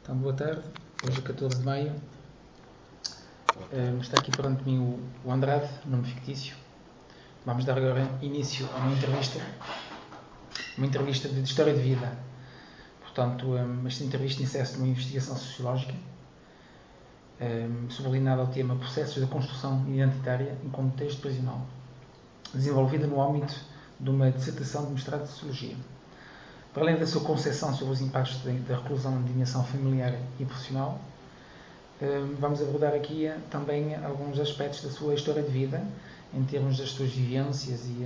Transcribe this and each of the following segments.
Então, boa tarde. Hoje é 14 de maio. Está aqui perante mim o Andrade, nome fictício. Vamos dar agora início a uma entrevista de história de vida. Portanto, esta entrevista insere-se numa investigação sociológica subordinada ao tema Processos da Construção Identitária em Contexto Prisional, desenvolvida no âmbito de uma dissertação de mestrado de Sociologia. Para além da sua concepção sobre os impactos da reclusão na dimensão familiar e profissional, vamos abordar aqui também alguns aspectos da sua história de vida, em termos das suas vivências e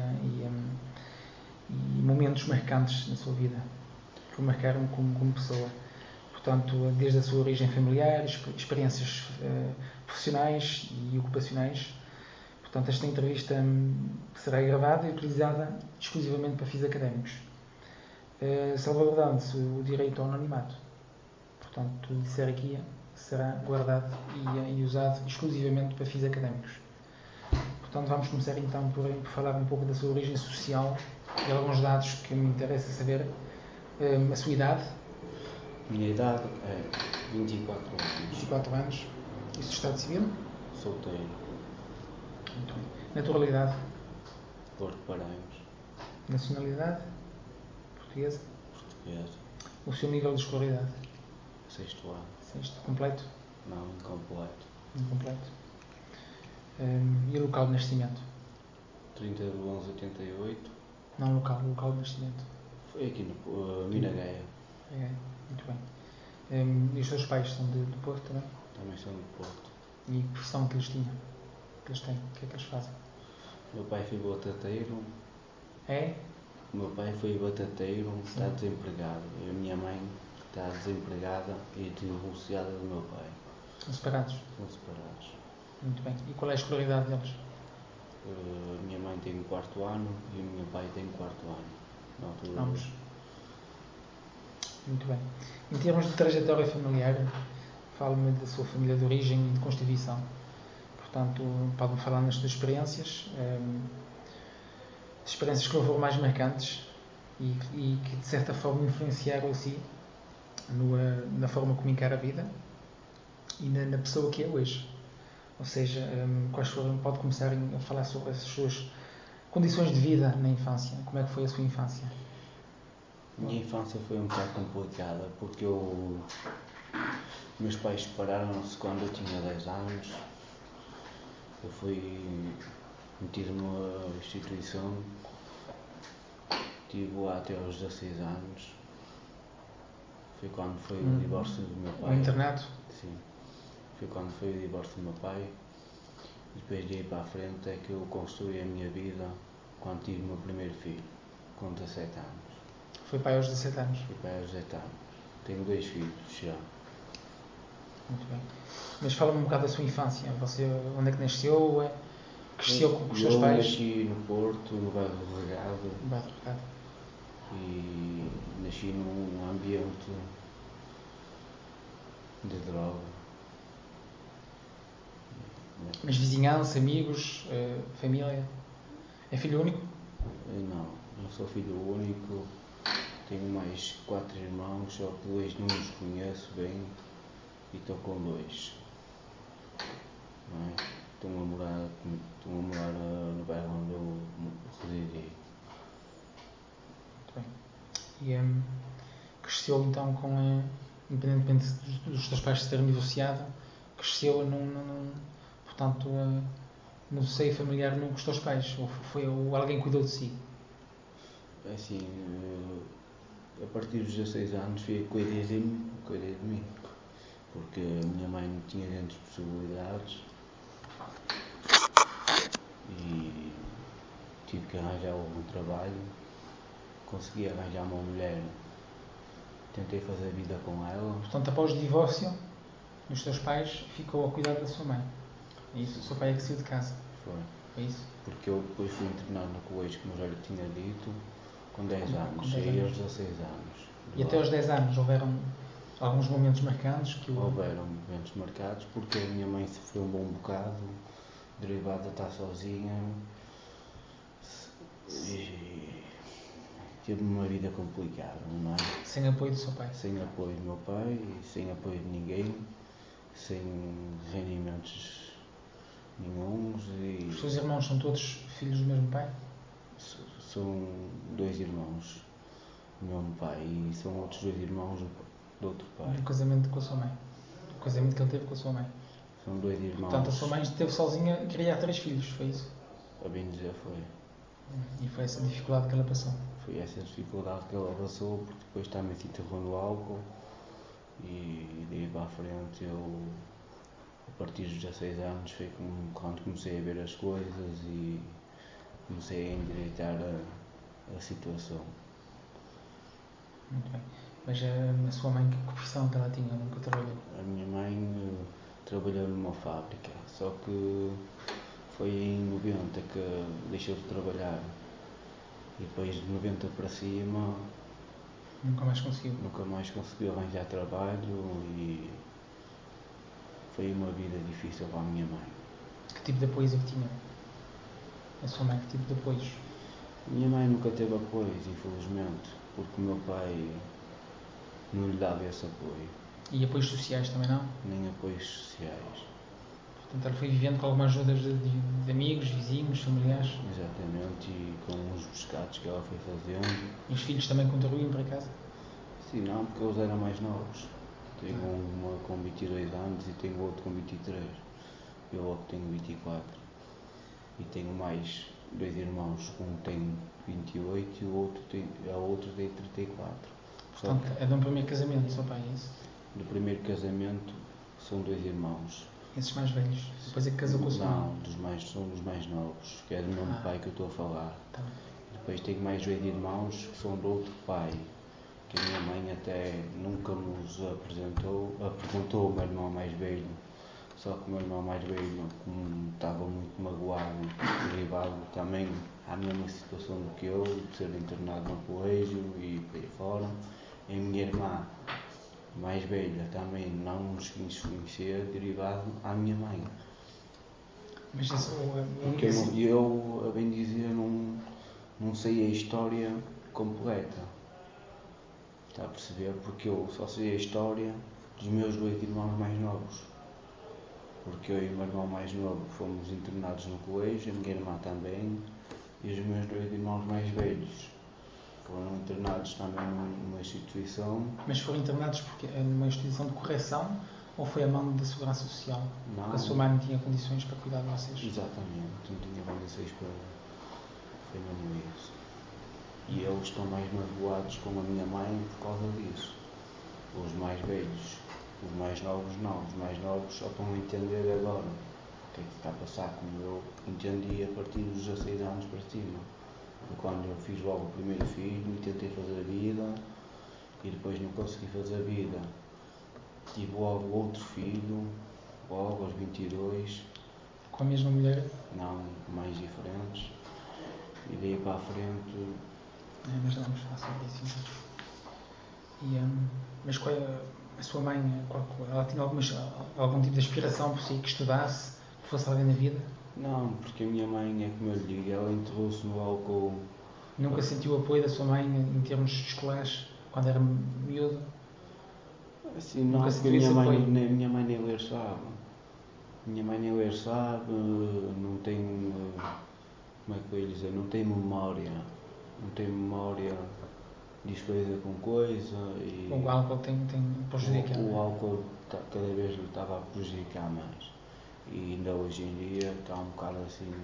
momentos marcantes na sua vida, que o marcaram como pessoa. Portanto, desde a sua origem familiar, experiências profissionais e ocupacionais. Portanto, esta entrevista será gravada e utilizada exclusivamente para fins académicos, salvaguardando-se o direito ao anonimato. Portanto, tudo que disser aqui será guardado e usado exclusivamente para fins académicos. Portanto, vamos começar então por falar um pouco da sua origem social e alguns dados que me interessa saber. A sua idade? Minha idade é 24 anos. 24 anos. E seu estado civil? Solteiro. Muito bem. Naturalidade? Porto Paranhos. Nacionalidade? Portuguesa? Portuguesa. O seu nível de escolaridade? 6º ano. 6º. Completo? Não, incompleto. Incompleto. E o local de nascimento? 30/11/88. Não, local de nascimento. Foi aqui no Minagueia. É, muito bem. E os seus pais são do Porto também? Também são do Porto. E que profissão que eles tinham? Que eles têm? O que é que eles fazem? Meu pai foi batateiro. É? O meu pai foi batateiro, está desempregado. E a minha mãe está desempregada e divorciada do meu pai. São separados? São separados. Muito bem. E qual é a escolaridade deles? A minha mãe tem o 4º ano e o meu pai tem o 4º ano. Na altura. Ambos. Muito bem. Em termos de trajetória familiar, fale-me da sua família de origem e de constituição. Portanto, pode-me falar nas suas experiências, experiências que foram mais marcantes e que, de certa forma, influenciaram assim na forma como encara a vida e na pessoa que é hoje. Ou seja, quais foram, pode começar a falar sobre as suas condições de vida na infância. Como é que foi a sua infância? Minha infância foi um bocado complicada porque meus pais separaram-se quando eu tinha 10 anos. Eu fui metido numa instituição, estive lá até aos 16 anos. Foi quando foi o divórcio do meu pai. Um internato? Sim. Foi quando foi o divórcio do meu pai. Depois de ir para a frente é que eu construí a minha vida quando tive o meu primeiro filho, com 17 anos. Foi pai aos 17 anos? Fui pai aos 17 anos. Tenho 2 filhos já. Muito bem. Mas fala-me um bocado da sua infância. Você, onde é que nasceu? Cresceu com os seus pais? Eu nasci no Porto, no bairro do Regado. No bairro do Regado. E nasci num ambiente de droga. Mas vizinhança, amigos, família? É filho único? Não sou filho único. Tenho mais 4 irmãos, só que 2 não os conheço bem e estou com 2. Não é? Estão a morar no bairro onde eu residi. Muito bem. E cresceu então independentemente dos teus pais se terem divorciado, cresceu portanto, no seio familiar com os teus pais? Ou alguém cuidou de si? É assim, a partir dos 16 anos cuidei de mim, porque a minha mãe não tinha grandes possibilidades e tive que arranjar algum trabalho. Consegui arranjar uma mulher, tentei fazer vida com ela. Portanto, após o divórcio dos teus pais, ficou a cuidar da sua mãe? É isso? O seu pai é que saiu de casa? Foi. É isso? Porque eu depois fui internado no colégio, como eu já lhe tinha dito, com 10 anos, cheguei aos 16 anos. E até aos 10 anos houveram alguns momentos marcantes? Houveram momentos marcados, porque a minha mãe sofreu um bom bocado, derivado de estar sozinha. E teve uma vida complicada, não é? Sem apoio do seu pai? Sem apoio do meu pai, sem apoio de ninguém, sem rendimentos nenhuns e... Os seus irmãos são todos filhos do mesmo pai? São 2 irmãos do mesmo pai e são outros 2 irmãos do outro pai. Do casamento com a sua mãe? Do casamento que ele teve com a sua mãe? São 2 irmãos. Portanto, a sua mãe esteve sozinha a criar 3 filhos, foi isso? A bem dizer foi. E foi essa dificuldade que ela passou? Foi essa dificuldade que ela passou, porque depois também se enterrou no álcool e daí para a frente eu, a partir dos 16 anos, foi quando comecei a ver as coisas e comecei a endireitar a situação. Muito bem. Mas a sua mãe, que profissão que ela tinha? Nunca trabalhou? A minha mãe trabalhou numa fábrica, só que foi em 90 que deixou de trabalhar e depois de 90 para cima Nunca mais conseguiu? Nunca mais conseguiu arranjar trabalho e foi uma vida difícil para a minha mãe. Que tipo de apoios é que tinha? A sua mãe, que tipo de apoios? A minha mãe nunca teve apoios, infelizmente, porque o meu pai não lhe dava esse apoio. E apoios sociais também não? Nem apoios sociais. Portanto, ela foi vivendo com algumas ajudas de amigos, vizinhos, familiares? Exatamente, e com os pescados que ela foi fazendo. E os filhos também contribuíam para casa? Sim, não, porque eles eram mais novos. Tenho uma com 22 anos e tenho outro com 23. Eu logo tenho 24. E tenho mais 2 irmãos, um tem 28 e o outro tem 34. Portanto, é de um primeiro casamento do seu pai, é isso? Do primeiro casamento são 2 irmãos. Esses mais velhos? Depois é que casou com a sua mãe? Não, são dos mais novos, que é do mesmo pai que eu estou a falar. Tá. Depois tenho mais 2 irmãos que são do outro pai, que a minha mãe até nunca nos apresentou o meu irmão mais velho. Só que o meu irmão mais velho, como estava muito magoado e derivado também à mesma situação do que eu, de ser internado no colégio e por aí fora. E a minha irmã mais velha também não nos quis conhecer, derivado à minha mãe. Mas isso, Porque eu, a bem dizer, não sei a história completa. Está a perceber? Porque eu só sei a história dos meus 2 irmãos mais novos. Porque eu e o meu irmão mais novo fomos internados no colégio, a minha irmã também, e os meus 2 irmãos mais velhos foram internados também numa instituição. Mas foram internados porque numa instituição de correção ou foi a mão da Segurança Social? Não. Porque a sua mãe não tinha condições para cuidar de vocês? Exatamente, não tinha condições para... Foi mesmo isso. E eles estão mais magoados com a minha mãe por causa disso. Os mais velhos. Os mais novos não, os mais novos só estão a entender agora o que é que está a passar, como eu entendi a partir dos 16 anos para cima. Foi quando eu fiz logo o primeiro filho e tentei fazer a vida e depois não consegui fazer a vida. Tive logo outro filho, logo aos 22. Com a mesma mulher? Não, mais diferentes. E daí para a frente... Mas vamos falar sobre isso então. Mas qual é a sua mãe? Ela tinha algum tipo de aspiração por si que estudasse, que fosse alguém na vida? Não, porque a minha mãe, é como eu lhe digo, ela enterrou-se no álcool. Nunca sentiu o apoio da sua mãe em termos escolares, quando era miúdo? Assim, não, porque a minha mãe nem ler sabe. Minha mãe nem ler sabe, não tem, como é que eu ia dizer, não tem memória. Não tem memória, diz coisa com coisa e... O álcool tem prejudicado? O álcool cada vez lhe estava a prejudicar mais. E ainda hoje em dia está um bocado assim...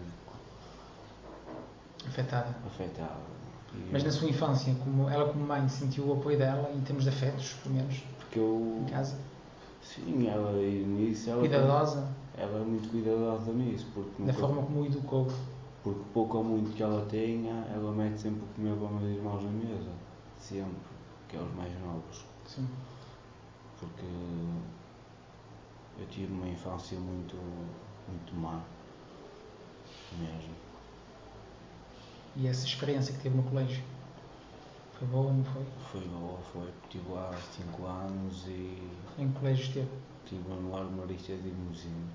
Afetada? Mas E na sua infância, ela como mãe sentiu o apoio dela em termos de afetos, pelo menos, em casa? Sim, ela nisso... Cuidadosa? Ela é muito cuidadosa nisso, porque... Da forma como o educou? Porque pouco ou muito que ela tenha, ela mete sempre o comer para os meus irmãos na mesa. Sempre. Que é os mais novos. Sim. Porque eu tive uma infância muito, muito má. Mesmo. E essa experiência que teve no colégio? Foi boa ou não foi? Foi boa, foi. Estive lá há 5 anos e... Em que colégio esteve? Estive no Armarista de Mousinho.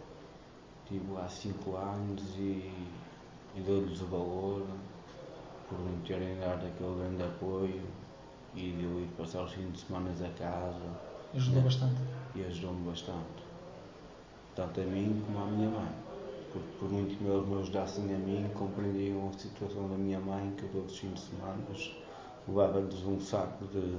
Estive lá há 5 anos e dou-lhes o valor por me terem dado aquele grande apoio e de eu ir passar os fins de semana a casa. Ajudou bastante. E ajudou-me bastante, tanto a mim como à minha mãe, porque por muito que eles me ajudassem a mim, compreendiam a situação da minha mãe, que eu todos os fins de semana levava-lhes um saco de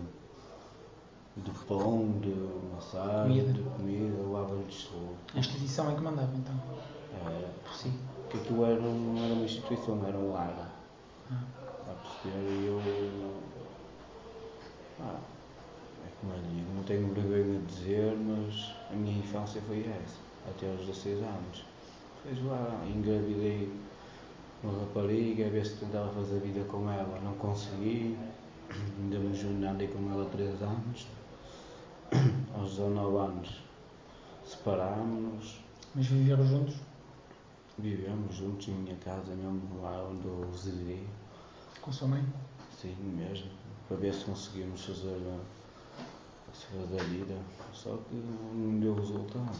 pão, de maçã, de comida, levava-lhes tudo. A instituição é que mandava então? Por si. Porque aquilo não era uma instituição, era um lar. A perceber, e eu... é como eu digo, não tenho vergonha de dizer, mas a minha infância foi essa, até aos 16 anos. Depois lá engravidei uma rapariga, a ver se tentava fazer vida com ela, não consegui, ainda me junho, andei com ela 3 anos, aos 19 anos separámos-nos. Mas viveram juntos? Vivemos juntos em minha casa, mesmo lá onde eu residi. Com a sua mãe? Sim, mesmo, para ver se conseguimos fazer a vida, só que não deu resultado.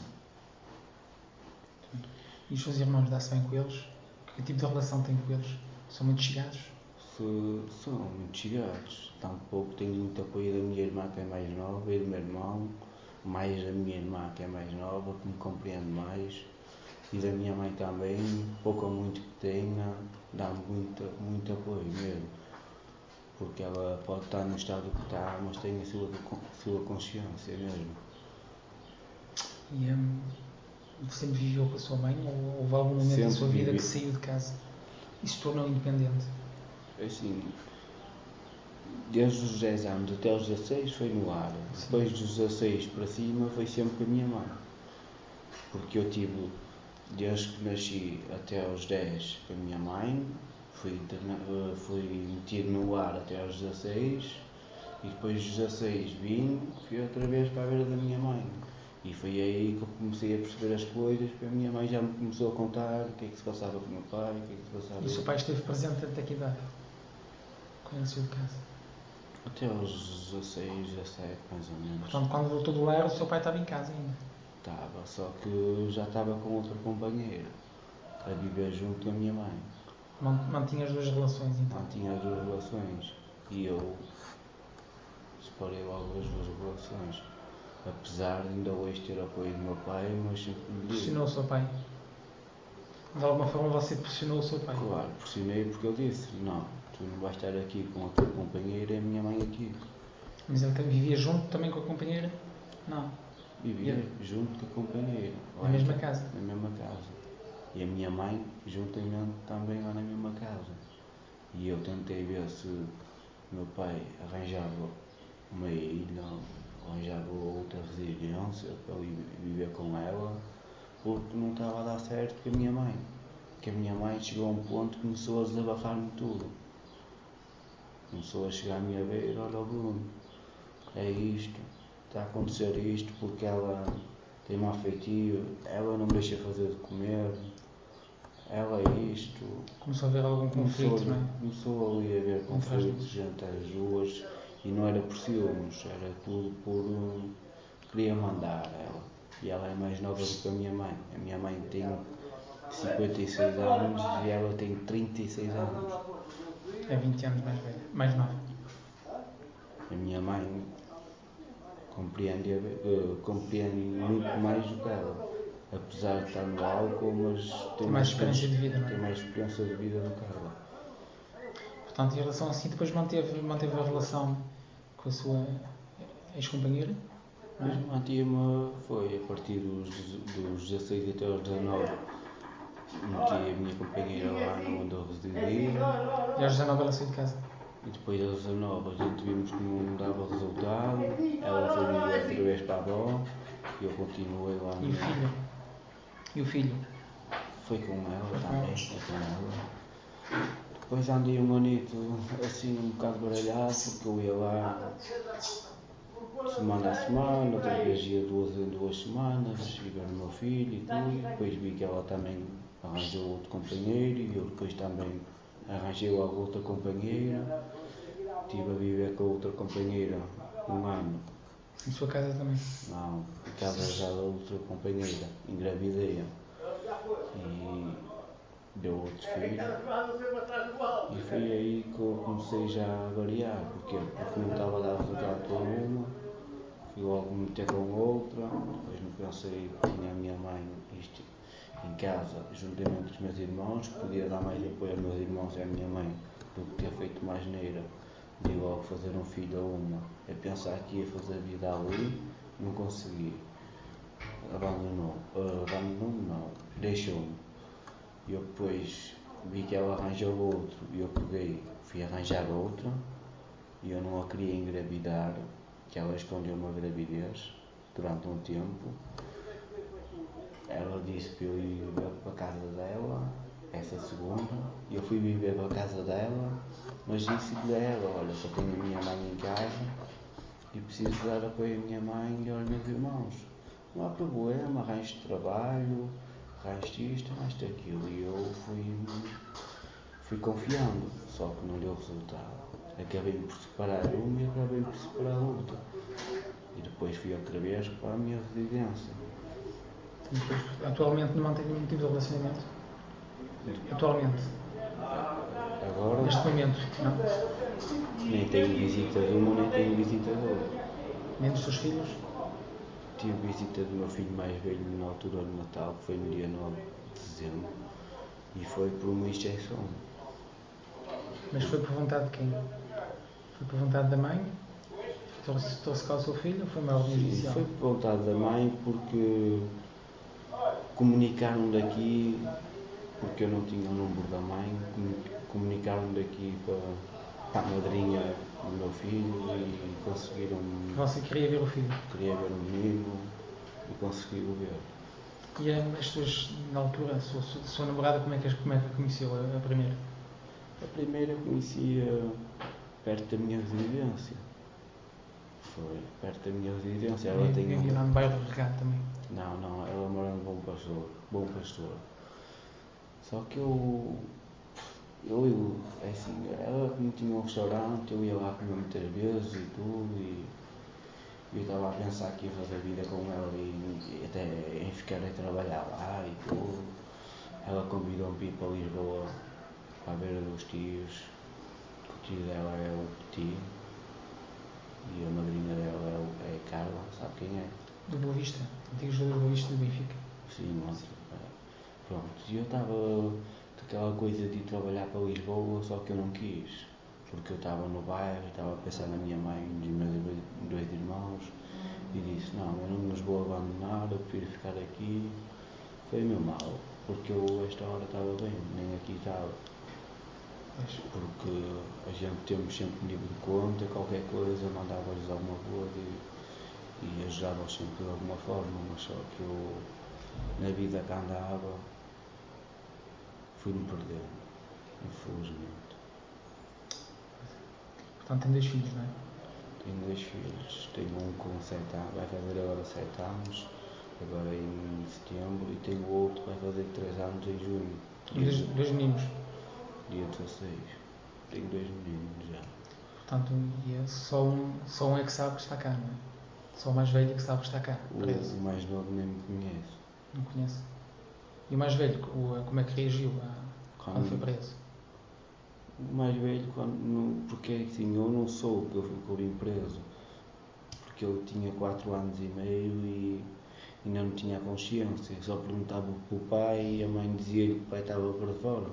E os seus irmãos dá-se bem com eles? Que tipo de relação tem com eles? São muito chegados? São muito chegados, tanto pouco tenho muito apoio da minha irmã que é mais nova e do meu irmão, mais da minha irmã que é mais nova, que me compreende mais, e da minha mãe também, pouco ou muito que tenha, dá-me muito apoio mesmo, porque ela pode estar no estado que está, mas tem a sua consciência mesmo. E sempre viveu com a sua mãe ou houve algum momento da sua vida que saiu de casa e se tornou independente? Assim, desde os 10 anos até aos 16 foi no lar. Sim. Depois dos 16 para cima foi sempre com a minha mãe. Porque eu tive, desde que nasci até aos 10 com a minha mãe, fui metido no lar até aos 16 e depois dos 16 vim, fui outra vez para a beira da minha mãe. E foi aí que eu comecei a perceber as coisas, porque a minha mãe já me começou a contar o que é que se passava com o meu pai, o que é que se passava... E o seu pai esteve presente até que idade? Quando ele saiu de casa? Até aos 16, 17, mais ou menos. Portanto, quando voltou do lar, o seu pai estava em casa ainda? Estava, só que já estava com outra companheira, a viver junto com a minha mãe. Mantinha as duas relações, então? Mantinha as duas relações. E eu separei logo as duas relações. Apesar de ainda hoje ter apoio do meu pai, mas sempre me digo. Pressionou o seu pai? De alguma forma você pressionou o seu pai? Claro, pressionei porque ele disse, não, tu não vais estar aqui com a tua companheira e a minha mãe aqui. Mas ele vivia junto também com a companheira? Não. Vivia junto com a companheira. Na mesma casa? Na mesma casa. E a minha mãe juntamente também lá na mesma casa. E eu tentei ver se meu pai arranjava uma ilha, arranjava outra residência para eu viver com ela, porque não estava a dar certo com a minha mãe. Que a minha mãe chegou a um ponto que começou a desabafar-me tudo. Começou a chegar à minha beira, olha Bruno, é isto, está a acontecer isto porque ela tem mau feitio, ela não me deixa fazer de comer, ela é isto. Começou a haver algum conflito, não é? Começou ali a haver conflitos entre as duas e não era por ciúmes, era tudo por... queria mandar ela. E ela é mais nova do que a minha mãe. A minha mãe tem 56 anos e ela tem 36 anos. É 20 anos mais velha, mais nova. A minha mãe compreende muito mais do que ela. Apesar de estar no álcool, mas tem mais experiência de vida, não é? Tem mais experiência de vida do que ela. Portanto, em relação assim, depois manteve a relação com a sua ex-companheira? Mas mantive-me, foi a partir dos 16 até aos 19, meti a minha companheira lá onde eu residia. E aos 19 ela saiu de casa? E depois aos 19 a gente vimos que não dava resultado, ela foi viver outra vez para a avó e eu continuei lá. E o filho? E o filho? Foi com ela também, foi com ela. Depois andei um anito assim um bocado baralhado, porque eu ia lá semana a semana, outra vez ia 2 em 2 semanas, ver o meu filho e tudo. Depois vi que ela também arranjou outro companheiro e eu depois também arranjei logo outra companheira. Estive a viver com a outra companheira 1 ano. Em sua casa também? Não, estava já a outra companheira, engravidei. E deu outro filho. E foi aí que eu comecei já a variar. Porquê? Porque não estava a dar resultado com uma, fui logo meter com outra, depois não pensei que tinha a minha mãe isto em casa, juntamente com os meus irmãos, que podia dar mais apoio aos meus irmãos e à minha mãe do que ter feito mais neira de logo fazer um filho a uma. É pensar que ia fazer vida ali, não consegui. Abandonou-me não, deixou-me. E eu depois vi que ela arranjou outro e eu peguei, fui arranjar outro e eu não a queria engravidar, que ela escondeu uma gravidez durante um tempo. Ela disse para eu ir viver para a casa dela, essa segunda, e eu fui viver para a casa dela, mas disse-lhe a ela, olha, só tenho a minha mãe em casa e preciso dar apoio à minha mãe e aos meus irmãos. Não há problema, arranjo trabalho, arranjo isto, arranjo aquilo. E eu fui confiando, só que não deu resultado. Acabei por separar uma e acabei por separar outra. E depois fui outra vez para a minha residência. Atualmente não mantém nenhum tipo de relacionamento? Atualmente? Agora? Neste momento, não? Nem tenho visita de uma, nem tenho visita de outra. Nem dos seus filhos? Tive visita do meu filho mais velho na altura do Natal, que foi no dia 9 de dezembro. E foi por uma exceção. Mas foi por vontade de quem? Foi por vontade da mãe? Trouxe cá o seu filho ou foi uma ordem judicial? Foi por vontade da mãe porque comunicaram daqui, porque eu não tinha o número da mãe, comunicaram daqui para a madrinha do meu filho e conseguiram. Você queria ver o filho? Queria ver o menino e conseguiu ver. E as suas, na altura, a sua namorada, como é que a conheceu a primeira? A primeira eu conhecia perto da minha residência. Foi perto da minha residência. Ela tem lá no bairro do Regado também? Não, ela mora no Bom Pastor. Só que eu é assim, ela como tinha um restaurante, eu ia lá comer muitas vezes e tudo, e eu estava a pensar que ia fazer vida com ela e até em ficar a trabalhar lá e tudo. Ela convidou-me para ir para Lisboa, para a beira dos tios, o tio dela é o Petit, e a madrinha dela é a Carla, sabe quem é? Do Boa Vista, antigo jogador do Boa Vista do Benfica. Sim, pronto, e eu estava aquela coisa de ir trabalhar para Lisboa, só que eu não quis, porque eu estava no bairro, estava a pensar na minha mãe e nos meus dois irmãos, e disse, não, eu não os vou abandonar, eu prefiro ficar aqui. Foi meu mal, porque eu esta hora estava bem, nem aqui estava. Porque a gente temos sempre nível de conta, qualquer coisa, mandava-lhes alguma coisa e ajudava-os sempre de alguma forma, mas só que eu, na vida que andava, fui-me perdendo, infelizmente. Portanto, tem 2 filhos, não é? Tenho 2 filhos, tenho um com 7 anos, vai fazer agora 7 anos, agora em setembro, e tenho outro que vai fazer 3 anos em junho. E 2 meninos? Dia 16. Tenho 2 meninos já. Portanto, só um é que sabe que está cá, não é? Só o mais velho é que sabe que está cá, preso. O mais novo nem me conhece. Não conhece? E o mais velho, como é que reagiu quando foi preso? O mais velho, porque assim, eu não soube que eu fui por preso, porque eu tinha 4 anos e meio e ainda não tinha consciência, só perguntava para o pai e a mãe dizia-lhe que o pai estava para fora.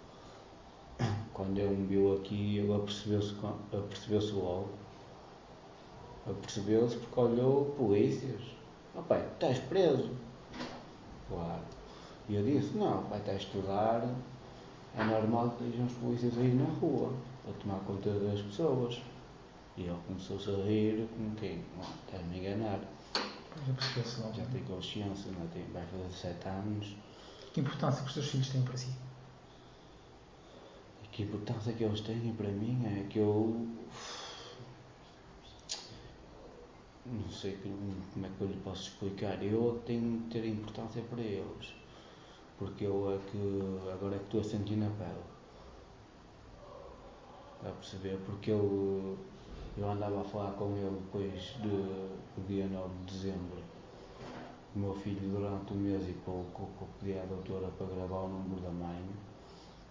Quando ele me viu aqui, ele apercebeu-se logo. Apercebeu-se porque olhou polícias. Oh pai, estás preso. Claro. E eu disse, não, pai está a estudar, é normal que estejam os polícias aí na rua, a tomar conta das pessoas. E ele começou-se a rir, como quem? Não, estás-me a enganar. Já percebeu-se logo. Já tem consciência, não tem? Vai fazer 7 anos. Que importância que os teus filhos têm para si? Que importância que eles têm para mim é que eu não sei como é que eu lhe posso explicar. Eu tenho de ter importância para eles, porque eu agora é que estou a sentir na pele. Está a perceber? Porque eu andava a falar com ele depois do dia 9 de dezembro. O meu filho durante um mês e pouco, eu pedi à doutora para gravar o número da mãe.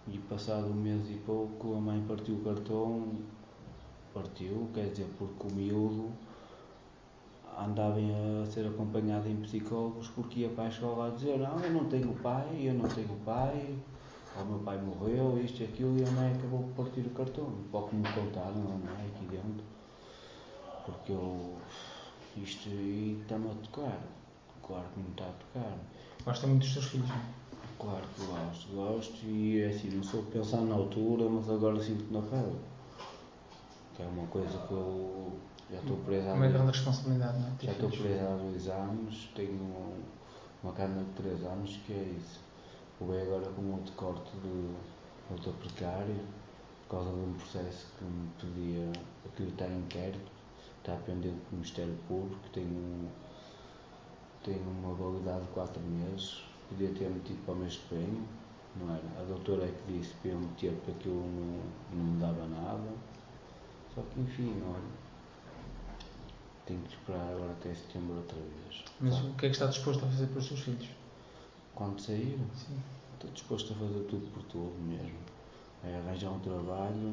E passado um mês e pouco a mãe partiu o cartão, quer dizer, porque o miúdo andava a ser acompanhado em psicólogos porque ia para a escola a dizer não, eu não tenho pai, o meu pai morreu, isto e aquilo, e a mãe acabou por partir o cartão. Pouco me contaram, não é, aqui dentro, porque isto aí está-me a tocar, claro que me está a tocar. Gosta muito dos teus filhos, não é? Claro que gosto e é assim, não sou pensar na altura, mas agora sinto na pele, que é uma coisa que eu já estou preso há uma grande responsabilidade, não é? Já estou preso há 2 anos, tenho uma carne de 3 anos, que é isso. Vou agora com outro corte de outra precária, por causa de um processo que me pedia, aquilo está em inquérito, está pendente do Ministério Público, tenho uma validade de 4 meses, podia ter metido para o mês que vem, não era? A doutora é que disse para eu meter porque aquilo não me dava nada, só que enfim, olha. Tenho que esperar agora até setembro outra vez. Mas o que é que está disposto a fazer para os seus filhos? Quando sair? Sim. Estou disposto a fazer tudo por tudo mesmo. É arranjar um trabalho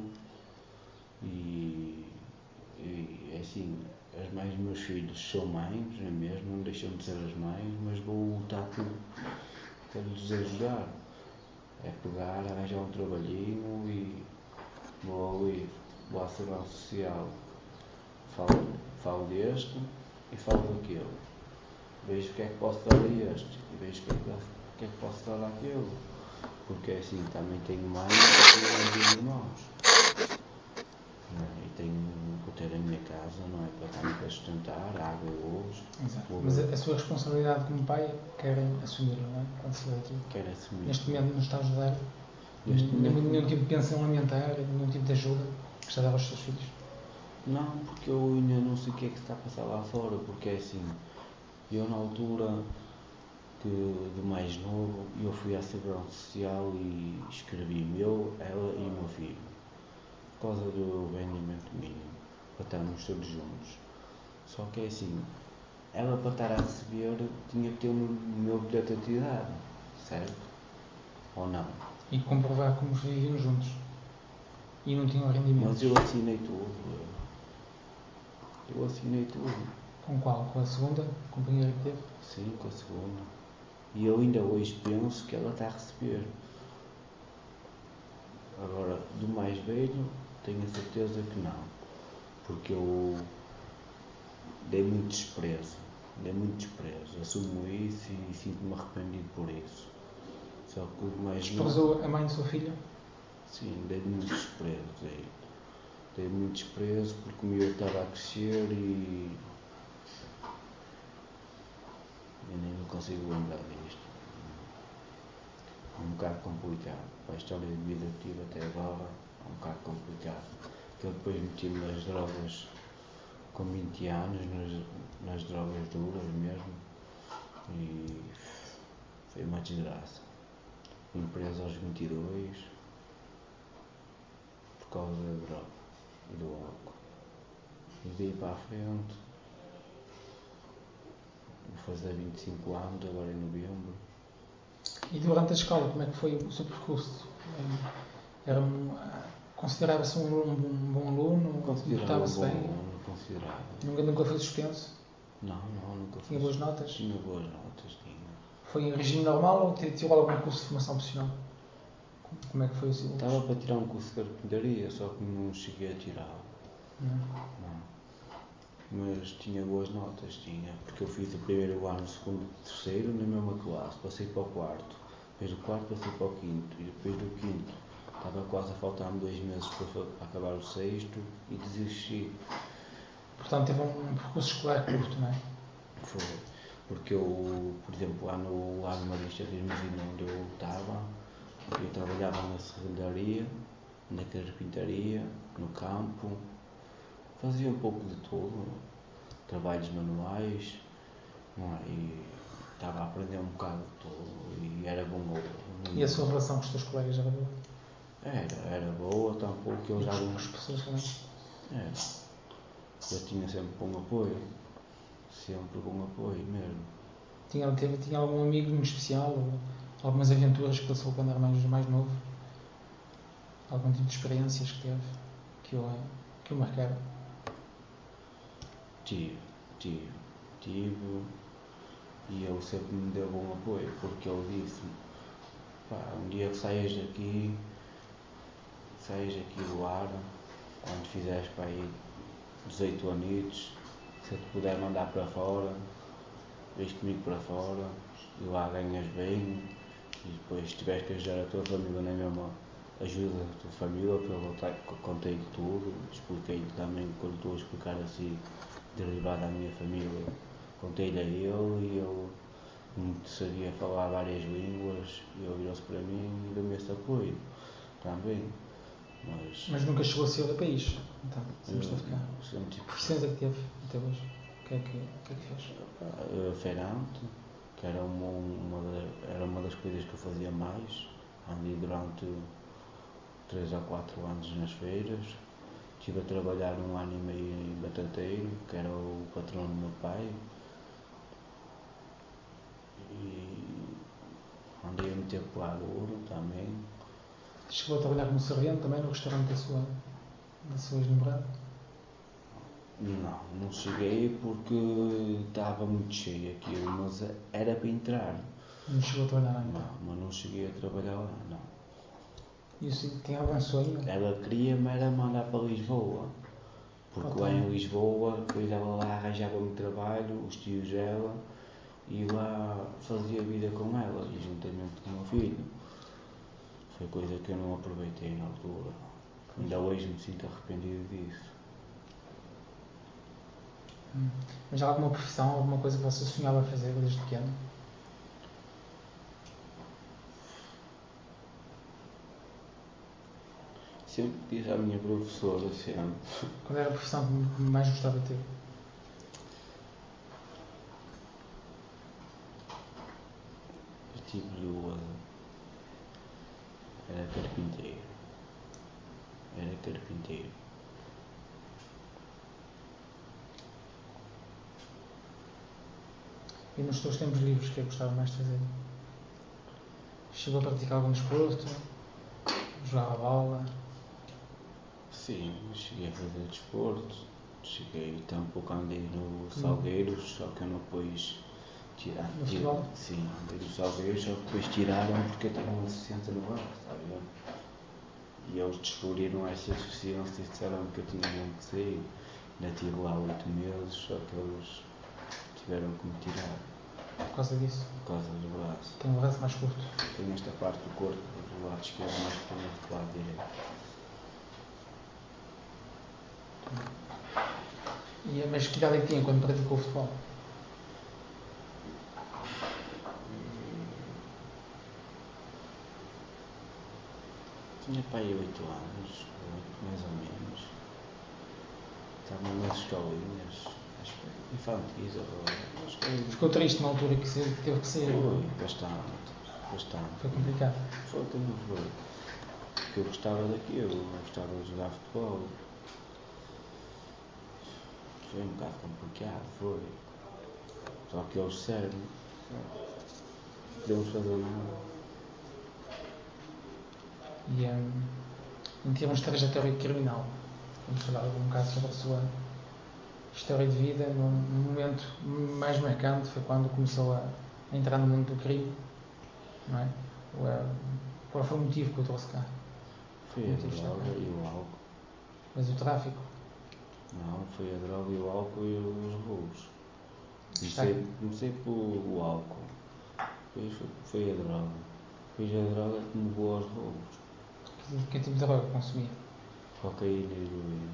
e é assim, as mães dos meus filhos são mães, não é mesmo? Não deixam de ser as mães, mas vou lutar para lhes ajudar. É pegar, arranjar um trabalhinho e vou ali, vou à Segurança Social. Falo deste e falo daquele. Vejo o que é que posso dar a este e vejo o que é que posso dar àquele. Porque assim, também tenho mãe e tenho irmãos. E vou ter a minha casa, não é? Para sustentar, água e luz. Exato. Mas a sua responsabilidade como pai quer assumir, não é? Quando se vê aqui. Quer assumir. Neste momento não está a ajudar. Nenhum tipo de pensão alimentar, nenhum tipo de ajuda que está a dar aos seus filhos. Não, porque eu ainda não sei o que é que se está a passar lá fora, porque é assim, eu na altura de mais novo, eu fui à Segurança Social e escrevi-me eu, ela e o meu filho, por causa do rendimento mínimo, para estarmos todos juntos. Só que é assim, ela para estar a receber tinha que ter o meu bilhete de atividade, certo? Ou não? E comprovar como viviam juntos. E não tinham rendimento. Mas eu assinei tudo. Eu assinei tudo. Com qual? Com a segunda companheira que teve? Sim, com a segunda. E eu ainda hoje penso que ela está a receber. Agora, do mais velho, tenho a certeza que não. Porque eu dei muito desprezo. Assumo isso e sinto-me arrependido por isso. Só que o mais Desprezou a mãe de sua filha? Sim, dei muito desprezo. Dei muito desprezo porque o meu estava a crescer e eu nem me consigo lembrar disto. É um bocado complicado. A história de vida que tive até agora é um bocado complicado. Porque eu depois meti-me nas drogas com 20 anos, nas drogas duras mesmo, e foi uma desgraça. Fui preso aos 22 por causa da droga e do álcool. E daí para a frente, vou fazer 25 anos agora em novembro. E durante a escola, como é que foi o seu percurso? Considerava-se um bom aluno? Portava-se bem? Considerava. Nunca foi suspenso? Não, nunca foi. Tinha boas notas? Tinha boas notas, tinha. Foi em regime normal ou tirou algum curso de formação profissional? Como é que foi o seu curso? Estava para tirar um curso de carpintaria, só que não cheguei a tirar. Não. Mas tinha boas notas, porque eu fiz o primeiro ano, o segundo e o terceiro na mesma classe, passei para o quarto, depois do quarto passei para o quinto, e depois do quinto estava quase a faltar-me 2 meses para acabar o sexto e desisti. Portanto, teve um percurso escolar curto, não é? Foi, porque eu, por exemplo, lá no Marista de Irmesina, onde eu estava, eu trabalhava na serralharia, na carpintaria, no campo, fazia um pouco de tudo, trabalhos manuais, não é? E estava a aprender um bocado de tudo e era bom. E a sua relação com os seus colegas era boa? Era boa, tampouco que eu já com as pessoas também? Era. Eu tinha sempre bom apoio, mesmo. Tinha algum amigo em especial, ou algumas aventuras que passou quando era mais novo? Algum tipo de experiências que teve que o marcaram? Tive. E ele sempre me deu bom apoio, porque ele disse-me, pá, um dia que saias daqui do lar, quando fizeres para aí 18 anitos, se eu te puder mandar para fora, vens comigo para fora, e lá ganhas bem, e depois se tiveres que ajudar a tua família na mesma, ajuda a tua família, porque eu contei-lhe tudo, expliquei-lhe também quando estou a explicar assim, derivado à minha família, contei-lhe a ele e ele não sabia falar várias línguas, e ele virou-se para mim e deu-me esse apoio também. Mas nunca chegou a sair do país, então, sempre esteve cá. Que profissões é que teve até hoje? O que é que fez? Feirante, que era uma das coisas que eu fazia mais. Andei durante 3 ou 4 anos nas feiras. Estive a trabalhar 1 ano e meio em Batateiro, que era o patrão do meu pai. E andei a meter peladouro também. Chegou a trabalhar como servente também no restaurante da sua ex-namorada? Não cheguei porque estava muito cheio aquilo, mas era para entrar. Não chegou a trabalhar lá então? Não, mas não cheguei a trabalhar lá, não. E isso tinha algum sonho? Ela queria-me era mandar para Lisboa, porque lá em Lisboa, depois ela lá arranjava-me trabalho, os tios dela, e lá fazia vida com ela, e juntamente com o meu filho. Foi coisa que eu não aproveitei na altura. Ainda hoje me sinto arrependido disso. Mas há alguma profissão, alguma coisa que você sonhava fazer desde pequeno? Sempre disse à minha professora, sempre. Qual era a profissão que mais gostava de ter? Eu tive era carpinteiro. E nos seus tempos livres, o que é que gostava mais de fazer? Chegou a praticar algum desporto? Jogava bola? Sim, cheguei a fazer desporto. Cheguei tampouco andei no Salgueiros, só que eu não pus tirar. No futebol? Sim, andei no Salgueiros, só que depois tiraram porque eu tinha uma deficiência no braço, está a ver? E eles descobriram essa deficiência e disseram que eu tinha mesmo que sair. Ainda tive lá 8 meses, só que eles tiveram que me tirar. Por causa disso? Por causa do braço. Tem um braço mais curto? Tenho esta parte do corpo do lado esquerdo mais pequena do que do lado direito. Mas que idade é que tinha quando praticou o futebol? Tinha para aí 8 anos, mais ou menos. Estava nas escolinhas, acho que infantis ou... Ficou triste na altura que teve que sair? Foi, bastante. Foi complicado? Foi, também foi. Porque eu gostava daquilo, eu gostava de jogar futebol. Foi um bocado complicado, foi. Só que eles disseram, não podemos fazer nada. E em termos de trajetória criminal, vamos falar um bocado sobre a sua história de vida. No momento mais marcante foi quando começou a entrar no mundo do crime, não é? Qual foi o motivo que o trouxe cá? Foi a droga e o álcool. Mas o tráfico? Não, foi a droga e o álcool e os roubos. Comecei pelo álcool, depois foi a droga. Depois a droga que me levou aos roubos. Que tipo de droga consumia? Cocaína e heroína.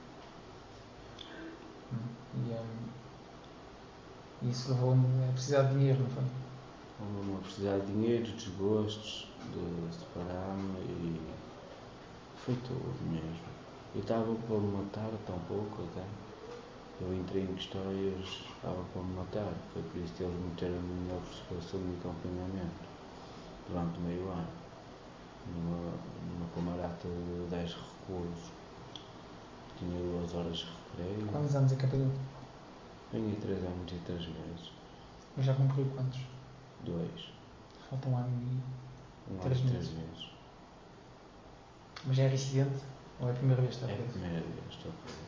E isso levou-me a precisar de dinheiro, não foi? Levou-me a precisar de dinheiro, desgostos, de separar-me e foi tudo mesmo. Eu estava para me matar tão pouco até. Eu entrei em histórias, estava para me matar. Foi por isso que eles meteram na minha observação de confinamento durante meio ano. Numa camarata de 10 reclusos. Tinha 2 horas de recreio. Quantos anos é que pegou? Venho 3 anos e 3 meses. Mas já cumpriu quantos? 2. Falta um ano e 3 meses. Mas é reincidente? Ou é a primeira vez que está É a preso? primeira vez que estou preso.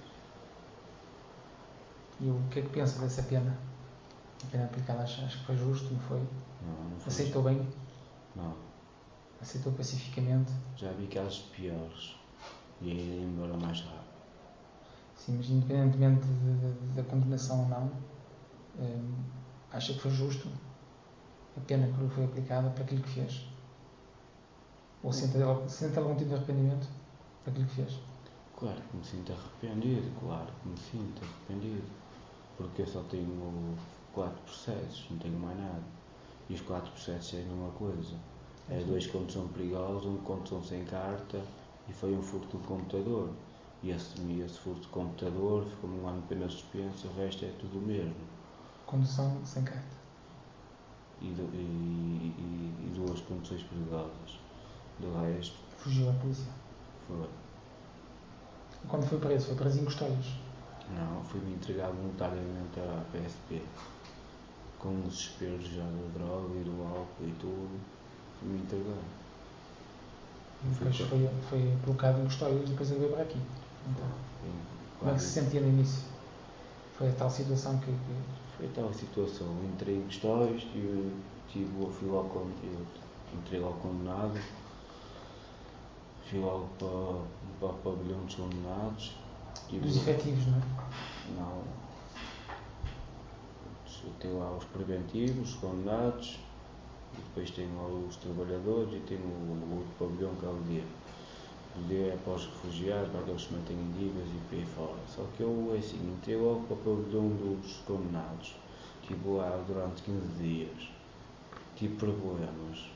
E o que é que pensa dessa pena? A pena aplicada, acho que foi justo, não foi? Não foi. Aceitou bem? Não. Aceitou pacificamente? Já vi casos piores. E aí ia embora mais rápido. Sim, mas independentemente da condenação ou não, acha que foi justo a pena que lhe foi aplicada para aquilo que fez? Ou sente algum tipo de arrependimento para aquilo que fez? Claro que me sinto arrependido, claro que me sinto arrependido. Porque eu só tenho 4 processos, não tenho mais nada. E os 4 processos é a mesma coisa. É 2 contos perigosos, 1 conto sem carta e foi um furto de computador. E assumi esse furto de computador, ficou-me 1 ano de pena suspensa, o resto é tudo o mesmo. Condução sem carta. E 2 conduções perigosas. Do resto. Fugiu à polícia. Foi. Quando foi preso em Custóias? Não, fui-me entregar voluntariamente à PSP. Com o desespero já da droga e do álcool e tudo, fui-me entregar. E depois foi colocado em Custóias e depois ele veio para aqui. Então, como é que se sentia no início? Foi a tal situação que... Foi tal situação, entrei em Custóias, fui lá entrei lá condenado, fui logo para o pavilhão dos condenados. Dos efetivos, não é? Não. Tenho lá os preventivos, os condenados, e depois tenho lá os trabalhadores e tenho o outro pavilhão que é o D. O D é para os refugiados, para aqueles que se mantêm em dívidas e por aí fora. Só que eu, assim, entrei logo para o pavilhão dos condenados. Estive lá durante 15 dias. Tive problemas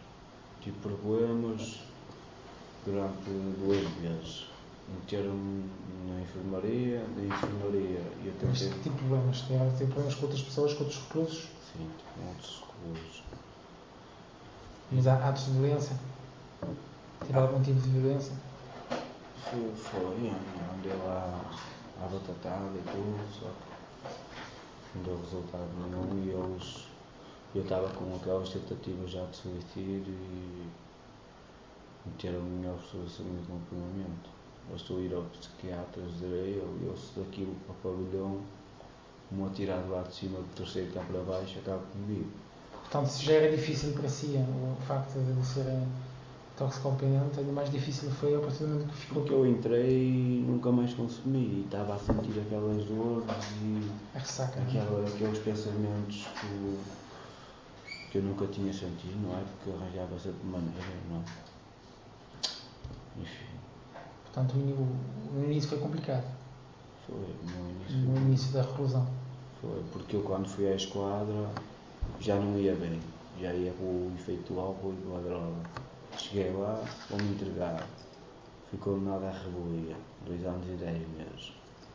durante 2 meses. Meteram-me na enfermaria, eu Mas tentei... que tipo de problemas? Tem problemas com outras pessoas, com outros reclusos? Sim, com outros reclusos. Mas há atos de violência? Teve algum tipo de violência? Foi, andei lá à batatada e tudo, só que não deu resultado nenhum e eu estava com aquelas tentativas já de suicídio e meteram-me em observação de acompanhamento. Bastou ir ao psiquiatra, dizer a ele, eu se daquilo para o pavilhão, me atirar de lá de cima do terceiro cá para baixo, acaba comigo. Portanto, se já era difícil para si o facto de ser toxicodependente, ainda mais difícil foi a partir do momento que ficou... Porque eu entrei e nunca mais consumi e estava a sentir aquelas dores e a ressaca, aqueles pensamentos que eu nunca tinha sentido, não é? Porque eu arranjava sempre maneira, não é? Enfim. Portanto, o início foi complicado. Foi, no início da reclusão. Foi, porque eu quando fui à esquadra já não ia bem, já ia com o efeito do álcool e da droga. Cheguei lá, vou-me entregar. Fui condenado à revelia, 2 anos e 10 meses.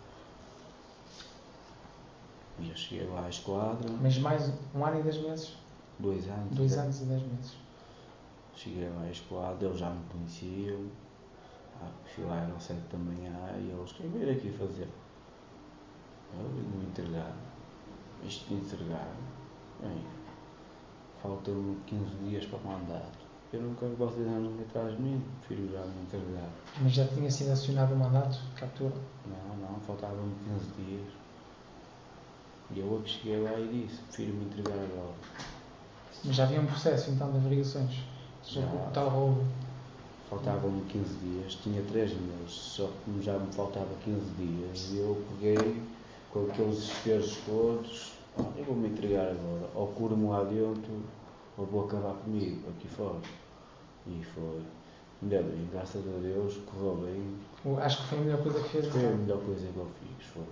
E eu cheguei lá à esquadra. Mas mais 1 ano e 10 meses? 2 anos. 2 anos e 10 meses. Cheguei lá à esquadra, eles já me conheciam. Fui lá, eram 7 da manhã e eles, o que é que veio aqui fazer? Eu vim-me entregar. Isto de entregar. Bem, faltam-me 15 dias para o mandato. Eu não quero que vocês andem atrás de mim, prefiro já me entregar. Mas já tinha sido acionado o mandato de captura? Não, faltavam-me 15 dias. E eu cheguei lá e disse, prefiro me entregar agora. Mas já havia um processo então de averiguações? Já. Tal roubo? Faltavam-me 15 dias, tinha 3 meses, só que já me faltava 15 dias. E eu peguei com aqueles desesperos todos, eu vou me entregar agora, ou curo-me lá dentro, ou vou acabar comigo, aqui fora. E foi. Ainda bem, graças a Deus, correu bem. Acho que foi a melhor coisa que fez. Foi a melhor coisa que eu fiz, foi.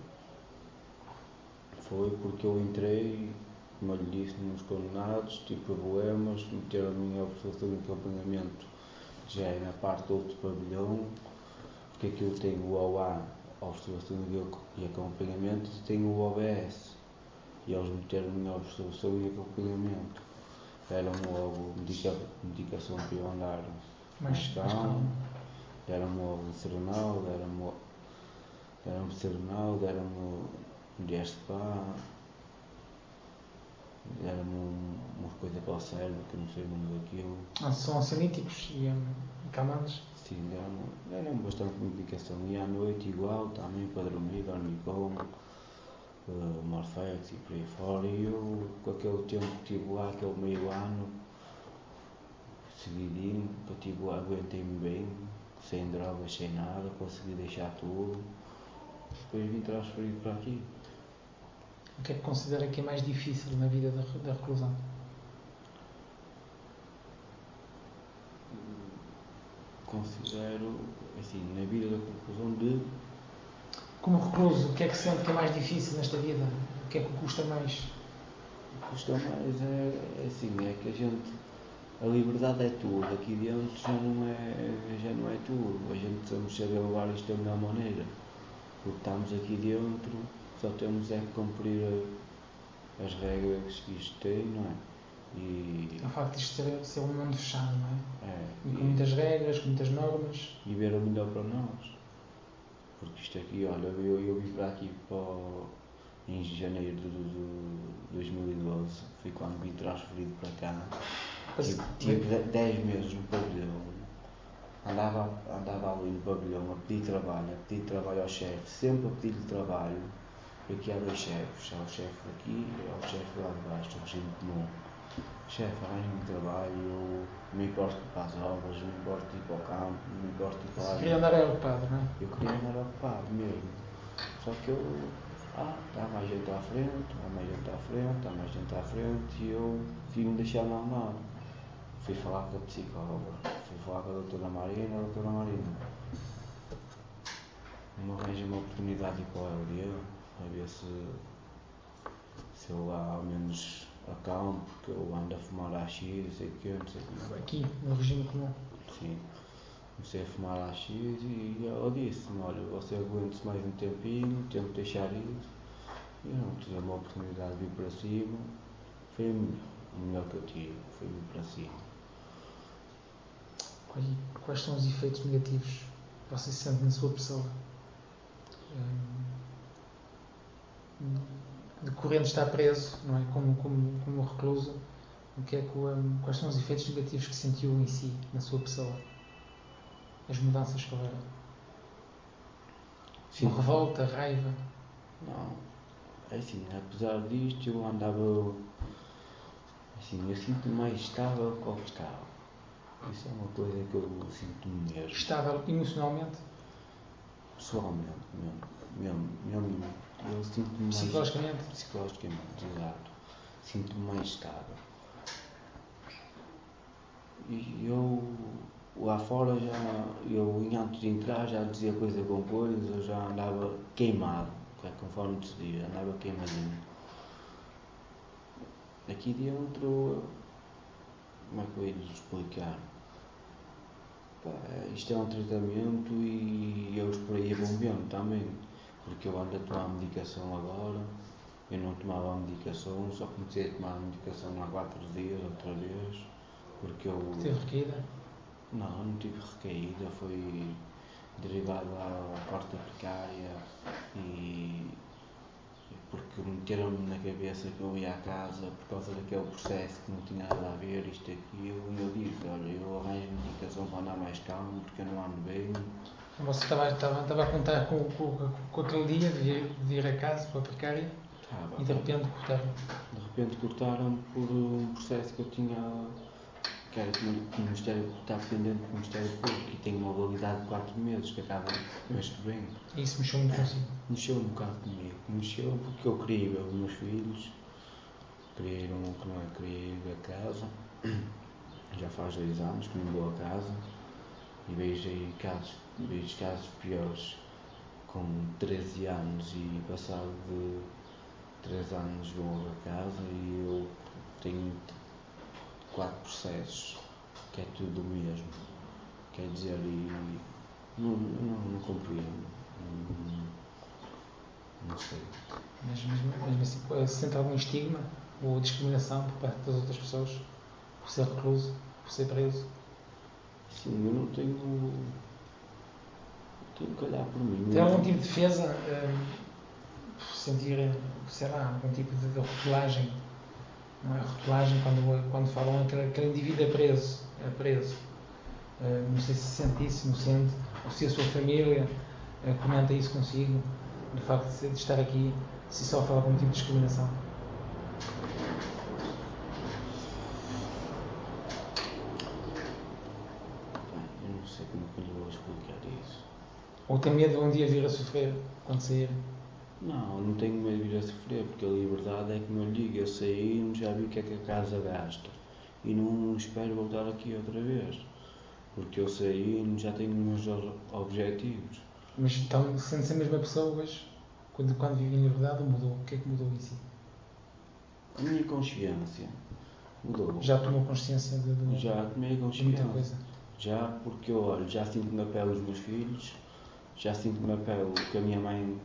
Foi porque eu entrei, como eu lhe disse, nos condenados, tive problemas, meteram-me em observação de acompanhamento, já é na parte do outro pavilhão, porque aqui eu tenho o OA, observação e acompanhamento, e tenho o OBS. E eles meteram-me em observação e acompanhamento. Deram-me logo medicação para eu andar mais calmo, deram-me logo serenal, deram-me diazepam, Deram-me uma coisa para o cérebro, que eu não sei o nome daquilo. São ansiolíticos e calmantes. Sim, deram-me bastante medicação. E à noite igual, também para dormir, dormicom, Morfex e por aí fora. E eu, com aquele tempo que estive lá, aquele meio ano, seguidinho, que eu estive lá, aguentei-me bem, sem drogas, sem nada, consegui deixar tudo. Depois vim transferido para aqui. O que é que considera que é mais difícil na vida da reclusão? Considero, assim, na vida da reclusão de... Como recluso, o que é que sente que é mais difícil nesta vida? O que é que custa mais? O que custa mais é assim, é que a gente... A liberdade é tudo, aqui dentro já não é tudo. A gente precisamos saber levar isto da melhor maneira. Porque estamos aqui dentro, só temos é que cumprir as regras que isto tem, não é? E O facto de isto ser um mundo fechado, não é? e com muitas regras, com muitas normas. E ver o melhor para nós. Porque isto aqui, olha, eu vim para aqui em janeiro de 2012, foi quando vim transferido para cá. Tive 10 meses no pavilhão. Andava ali no pavilhão a pedir trabalho ao chefe, sempre a pedir-lhe trabalho. Aqui há dois chefes, há o chefe aqui e há o chefe lá de baixo, o regime comum. Chefe, arranja-me trabalho, eu me importo de ir para as obras, me importo de ir para o campo, me importo de ir para lá. Queria andar ocupado, não é? Eu queria andar ocupado mesmo. Só que eu, dá mais gente à frente, dá mais gente à frente e eu vim-me deixar mal nada. Fui falar com a psicóloga, fui falar com a doutora Marina, não arranja uma oportunidade de ir para o LD, a ver se eu lá ao menos acalmo, porque eu ando a fumar AX, não sei o quê, não sei o quê. Aqui, no regime comum. Sim, comecei a fumar AX e ela disse-me, olha, você aguente-se mais um tempinho, tento deixar isso. E eu não tive uma oportunidade de vir para cima, foi o melhor que eu tive, foi vir para cima. Quais são os efeitos negativos que você sente na sua pessoa? Decorrente de estar preso, não é? Como recluso, quais são os efeitos negativos que sentiu em si, na sua pessoa? As mudanças que houveram? Sim. Uma revolta, raiva? Não, é assim, apesar disto eu andava, assim, eu sinto-me mais estável do que estava. Isso é uma coisa que eu sinto-me mesmo. Estável emocionalmente? Pessoalmente, mesmo, eu sinto-me mais... Psicologicamente, exato. Sinto-me mais estável. E eu, lá fora, antes de entrar, já dizia coisa com coisa, eu já andava queimado, conforme se diz, andava queimadinho. Aqui dentro, como é que eu ia lhes explicar? Isto é um tratamento e eles por aí vão vendo também, porque eu ando a tomar medicação agora, eu não tomava a medicação, só comecei a tomar a medicação há 4 dias, outra vez, porque eu... Teve recaída? Não tive recaída, foi derivado à porta precária e porque meteram-me na cabeça que eu ia à casa por causa daquele processo que não tinha nada a ver, isto e aquilo, e eu disse, olha, eu arranjo medicação para andar mais calmo, porque eu não ando bem. Você estava a contar com aquele dia de ir a casa para a precária e de repente cortaram? De repente cortaram por um processo que eu tinha, que era que o Ministério está dependente do Ministério Público e tem uma validade de 4 meses, que acaba mês que vem. E isso mexeu muito consigo? Mexeu um bocado comigo. Mexeu porque eu queria ver os meus filhos, queria ir a casa. Já faz 2 anos que não vou a casa e vejo aí casos piores com 13 anos e passado de 3 anos vou a casa e eu tenho 4 processos, que é tudo o mesmo. Quer dizer, e não compreendo. Não sei. Mas mesmo assim, sente algum estigma ou discriminação por parte das outras pessoas por ser recluso, por ser preso? Sim, eu não tenho que olhar por mim. Tem algum tipo de defesa? Sentir, sei lá, algum tipo de rotulagem não é? A rotulagem, quando falam aquele indivíduo é preso. Não sei se sente isso, não sente, ou se a sua família comenta isso consigo, do facto de estar aqui, se sofre algum tipo de discriminação. Eu não sei como é que eu lhe vou explicar isso. Ou tem medo de um dia vir a sofrer quando sair? Não tenho medo de vir a sofrer, porque a liberdade é que não lhe digo. Eu saí, já vi o que é que a casa gasta e não espero voltar aqui outra vez, porque eu saí e já tenho os meus objetivos. Mas então, sendo-se a mesma pessoa hoje, quando vive em liberdade, mudou? O que é que mudou em si? A minha consciência mudou. Já tomou consciência Já tomei consciência. de muita coisa? Já, porque eu olho, já sinto na pele os meus filhos, já sinto na pele o que a minha mãe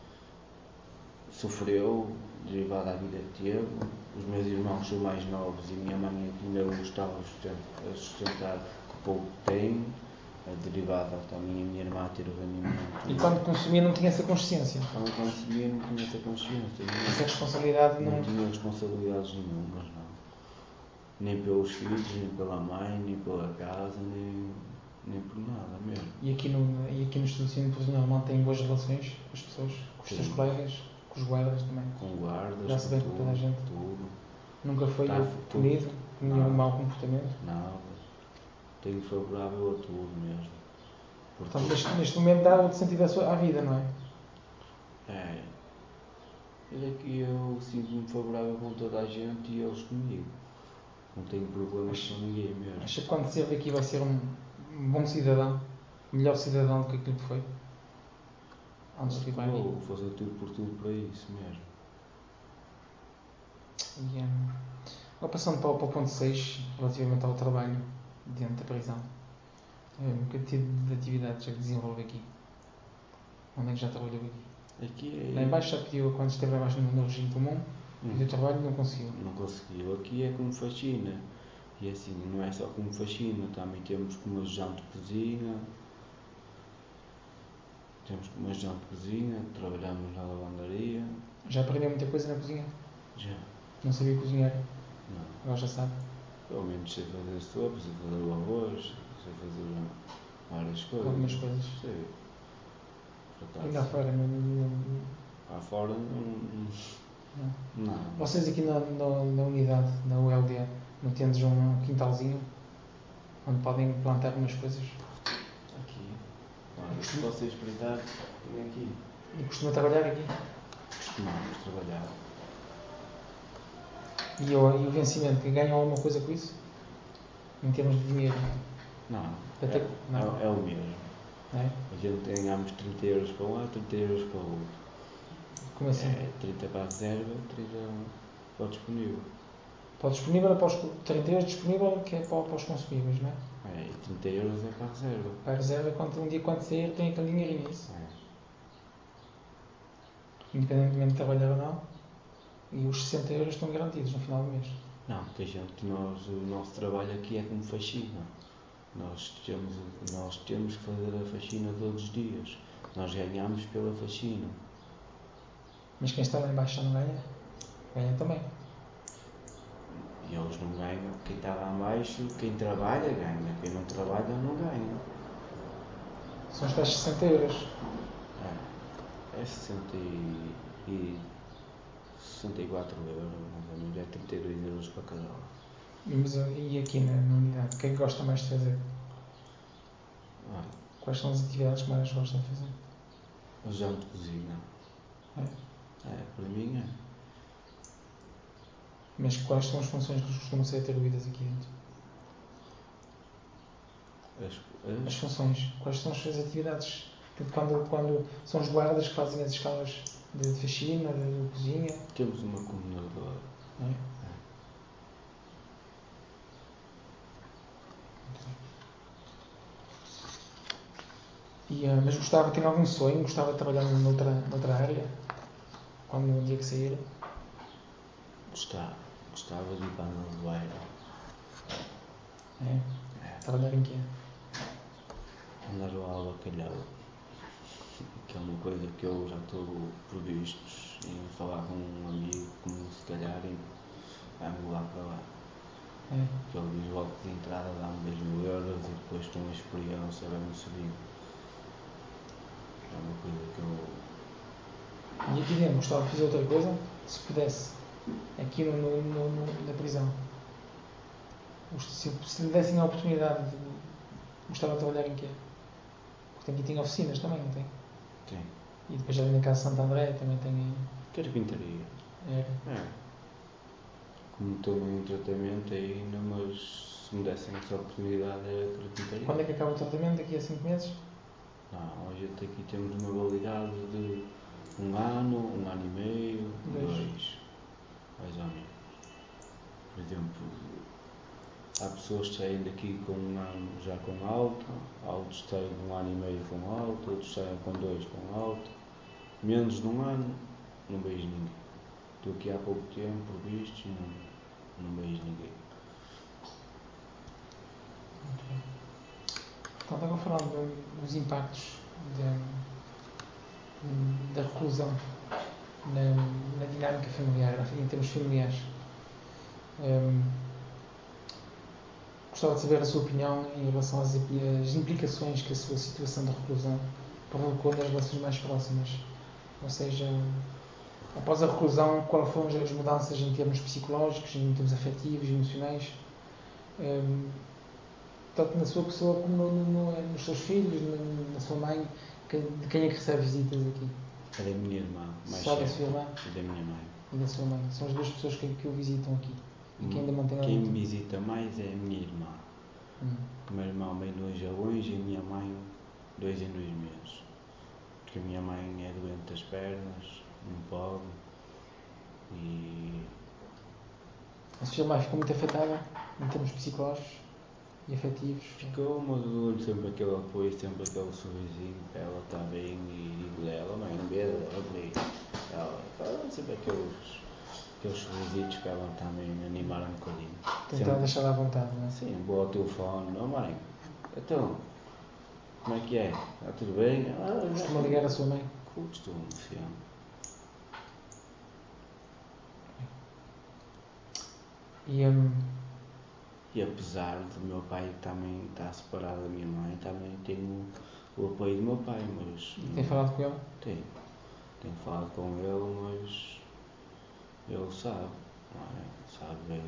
sofreu, derivado da vida que teve. Os meus irmãos são mais novos e a minha mãe ainda os estava a sustentar com o pouco que tem, derivado também a minha irmã ter o rendimento. E quando consumia não tinha essa consciência? Quando consumia não tinha essa consciência. Essa responsabilidade não tinha responsabilidades nenhumas, não. Nem pelos filhos, nem pela mãe, nem pela casa, nem por nada mesmo. E aqui no estabelecimento profissional mantém boas relações com as pessoas, com os seus colegas, com os guardas também? Com guardas, já se bem com toda a gente? Tudo. Nunca foi punido? Nenhum mau comportamento? Nada. Tenho favorável a tudo mesmo. Portanto, neste momento dá outro sentido à vida, não é? É. E daqui eu sinto-me favorável com toda a gente e eles comigo. Não tenho problemas com ninguém mesmo. Acha que quando sair daqui vai ser um bom cidadão? Melhor cidadão do que aquilo que foi? Antes de vir para aqui? Vou fazer tudo por tudo para isso mesmo. E, agora passando para o ponto 6, relativamente ao trabalho dentro da prisão. Que tipo de atividades é que desenvolve aqui? Onde é que já trabalhou aqui? Aqui é... Lá em baixo já pediu, quando esteve lá embaixo no regime comum, pediu trabalho e não conseguiu. Não conseguiu. Aqui é como faxina. E assim, não é só como faxina, também temos como ajudante de cozinha. Trabalhamos na lavandaria. Já aprendeu muita coisa na cozinha? Já. Não sabia cozinhar? Não. Agora já sabe? Pelo menos sei fazer sopa, sei fazer o arroz, sei fazer várias coisas. Algumas coisas? Sei. E lá fora? Lá fora não. Vocês aqui na unidade, na ULD, não tendes um quintalzinho onde podem plantar umas coisas? Aqui. Olha, se vocês espreitar, tem aqui. E costuma trabalhar aqui? Costumamos trabalhar. E o vencimento, ganham alguma coisa com isso? Em termos de dinheiro? Não. Não. É o mesmo. É? A gente ganhamos 30 euros para um lado, 30 euros para o outro. Como assim? 30 para a reserva, 30 para o disponível. Para o disponível é para os 30 euros disponível, que é para os consumíveis, não é? E 30 euros é para a reserva. Para a reserva, um dia quando sair, tem aquele dinheirinho, isso. Independentemente de trabalhar ou não, e os 60 euros estão garantidos no final do mês. Não, tem gente que o nosso trabalho aqui é como faxina. Nós temos que fazer a faxina todos os dias. Nós ganhamos pela faxina. Mas quem está lá em baixo já não ganha? Ganha também. E eles não ganham. Quem está lá em baixo, quem trabalha ganha. Quem não trabalha não ganha. São os tais 60 euros. É 64 euros, mais ou menos. É 32 euros para cada hora. E aqui na unidade, o que é que gosta mais de fazer? Quais são as atividades que mais gosta de fazer? Ajudante de cozinha. Para mim é. Mas quais são as funções que costumam ser atribuídas aqui dentro? As funções. Quais são as suas atividades? Quando são os guardas que fazem as escalas de faxina, de cozinha? Temos uma comunadora. Mas tem algum sonho? Gostava de trabalhar noutra área? Quando um dia que sair? Gostava de ir para a nevoeiro. Trabalhar em quê? Andar ao bacalhau. Que é uma coisa que eu já estou previsto em falar com um amigo, como se calhar vai-me lá para lá. É. Que ele diz logo que de entrada dá-me 10.000 euros e depois com a experiência vai-me subindo. É uma coisa que eu. E aqui dentro gostava de fazer outra coisa, se pudesse, aqui na prisão. Se lhe dessem a oportunidade de gostava de trabalhar em quê? Porque aqui tem oficinas também, não tem? Tem. E depois ali na Casa Santo André também tem. Carpintaria. É. Como estou em tratamento ainda, mas se me dessem essa oportunidade era carpintaria. Quando é que acaba o tratamento? Daqui a 5 meses? Não, hoje aqui temos uma validade de 1 ano, 1 ano e meio, 2, mais ou menos. Por exemplo, há pessoas que saem daqui com 1 ano já com alta, outros saem de 1 ano e meio com alta, outros saem com 2 com alta. Menos de 1 ano, não vejo ninguém. Estou aqui há pouco tempo, por visto, e não vejo ninguém. Muito bem. Portanto, agora falando dos impactos da reclusão na dinâmica familiar, em termos familiares. Gostava de saber a sua opinião em relação às implicações que a sua situação de reclusão provocou nas relações mais próximas. Ou seja, após a reclusão, quais foram as mudanças em termos psicológicos, em termos afetivos, emocionais, tanto na sua pessoa como nos seus filhos, na sua mãe, de quem é que recebe visitas aqui? É da minha irmã, mais só da sua irmã e da minha mãe. E da sua mãe. São as duas pessoas que o visitam aqui. E que ainda mantém Quem me visita mais é a minha irmã. O meu irmão vem de hoje a hoje e a minha mãe 2 em 2 meses. Porque a minha mãe é doente das pernas, não pode. E a sua irmã ficou muito afetada em termos psicológicos e afetivos? Ficou, mas eu dou-lhe sempre aquele apoio, sempre aquele sorrisinho para ela estar bem e digo-lhe ela, mãe, não bebe, ela fala sempre aqueles sorrisitos para ela também animar um bocadinho. Tentar deixá-la à vontade, não é? Sim, vou ao telefone, não mãe, então, como é que é? Está tudo bem? Costuma ligar a sua mãe? Costumo, sim. E apesar do meu pai também estar separado da minha mãe, também tenho o apoio do meu pai, mas... Tem falado com ele? Tenho falado com ele, mas ele sabe, não é? Sabe bem,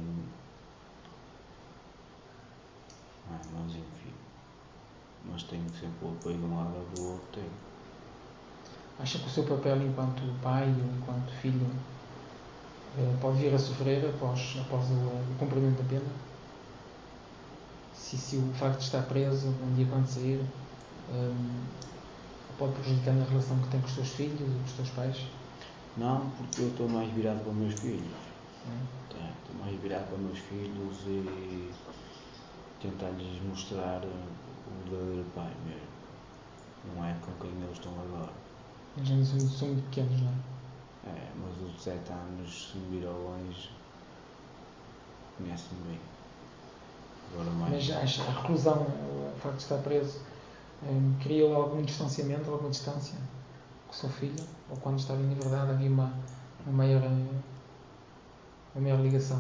não é? Mas enfim, mas tenho sempre o apoio de um lado ou do outro, tenho. Acha que o seu papel enquanto pai ou enquanto filho pode vir a sofrer após o cumprimento da pena? Se o facto de estar preso um dia quando sair pode prejudicar na relação que tem com os seus filhos e com os seus pais? Não, porque eu estou mais virado para os meus filhos. Estou mais virado para os meus filhos e tentar-lhes mostrar o verdadeiro pai mesmo. Não é com quem eles estão agora. Eles ainda são muito pequenos, não é? Mas os de 7 anos, se me vir ao longe, conhece-me bem. Agora mais. Mas acha a reclusão, o facto de estar preso, criou algum distanciamento, alguma distância com o seu filho? Ou quando estava em liberdade havia uma maior ligação?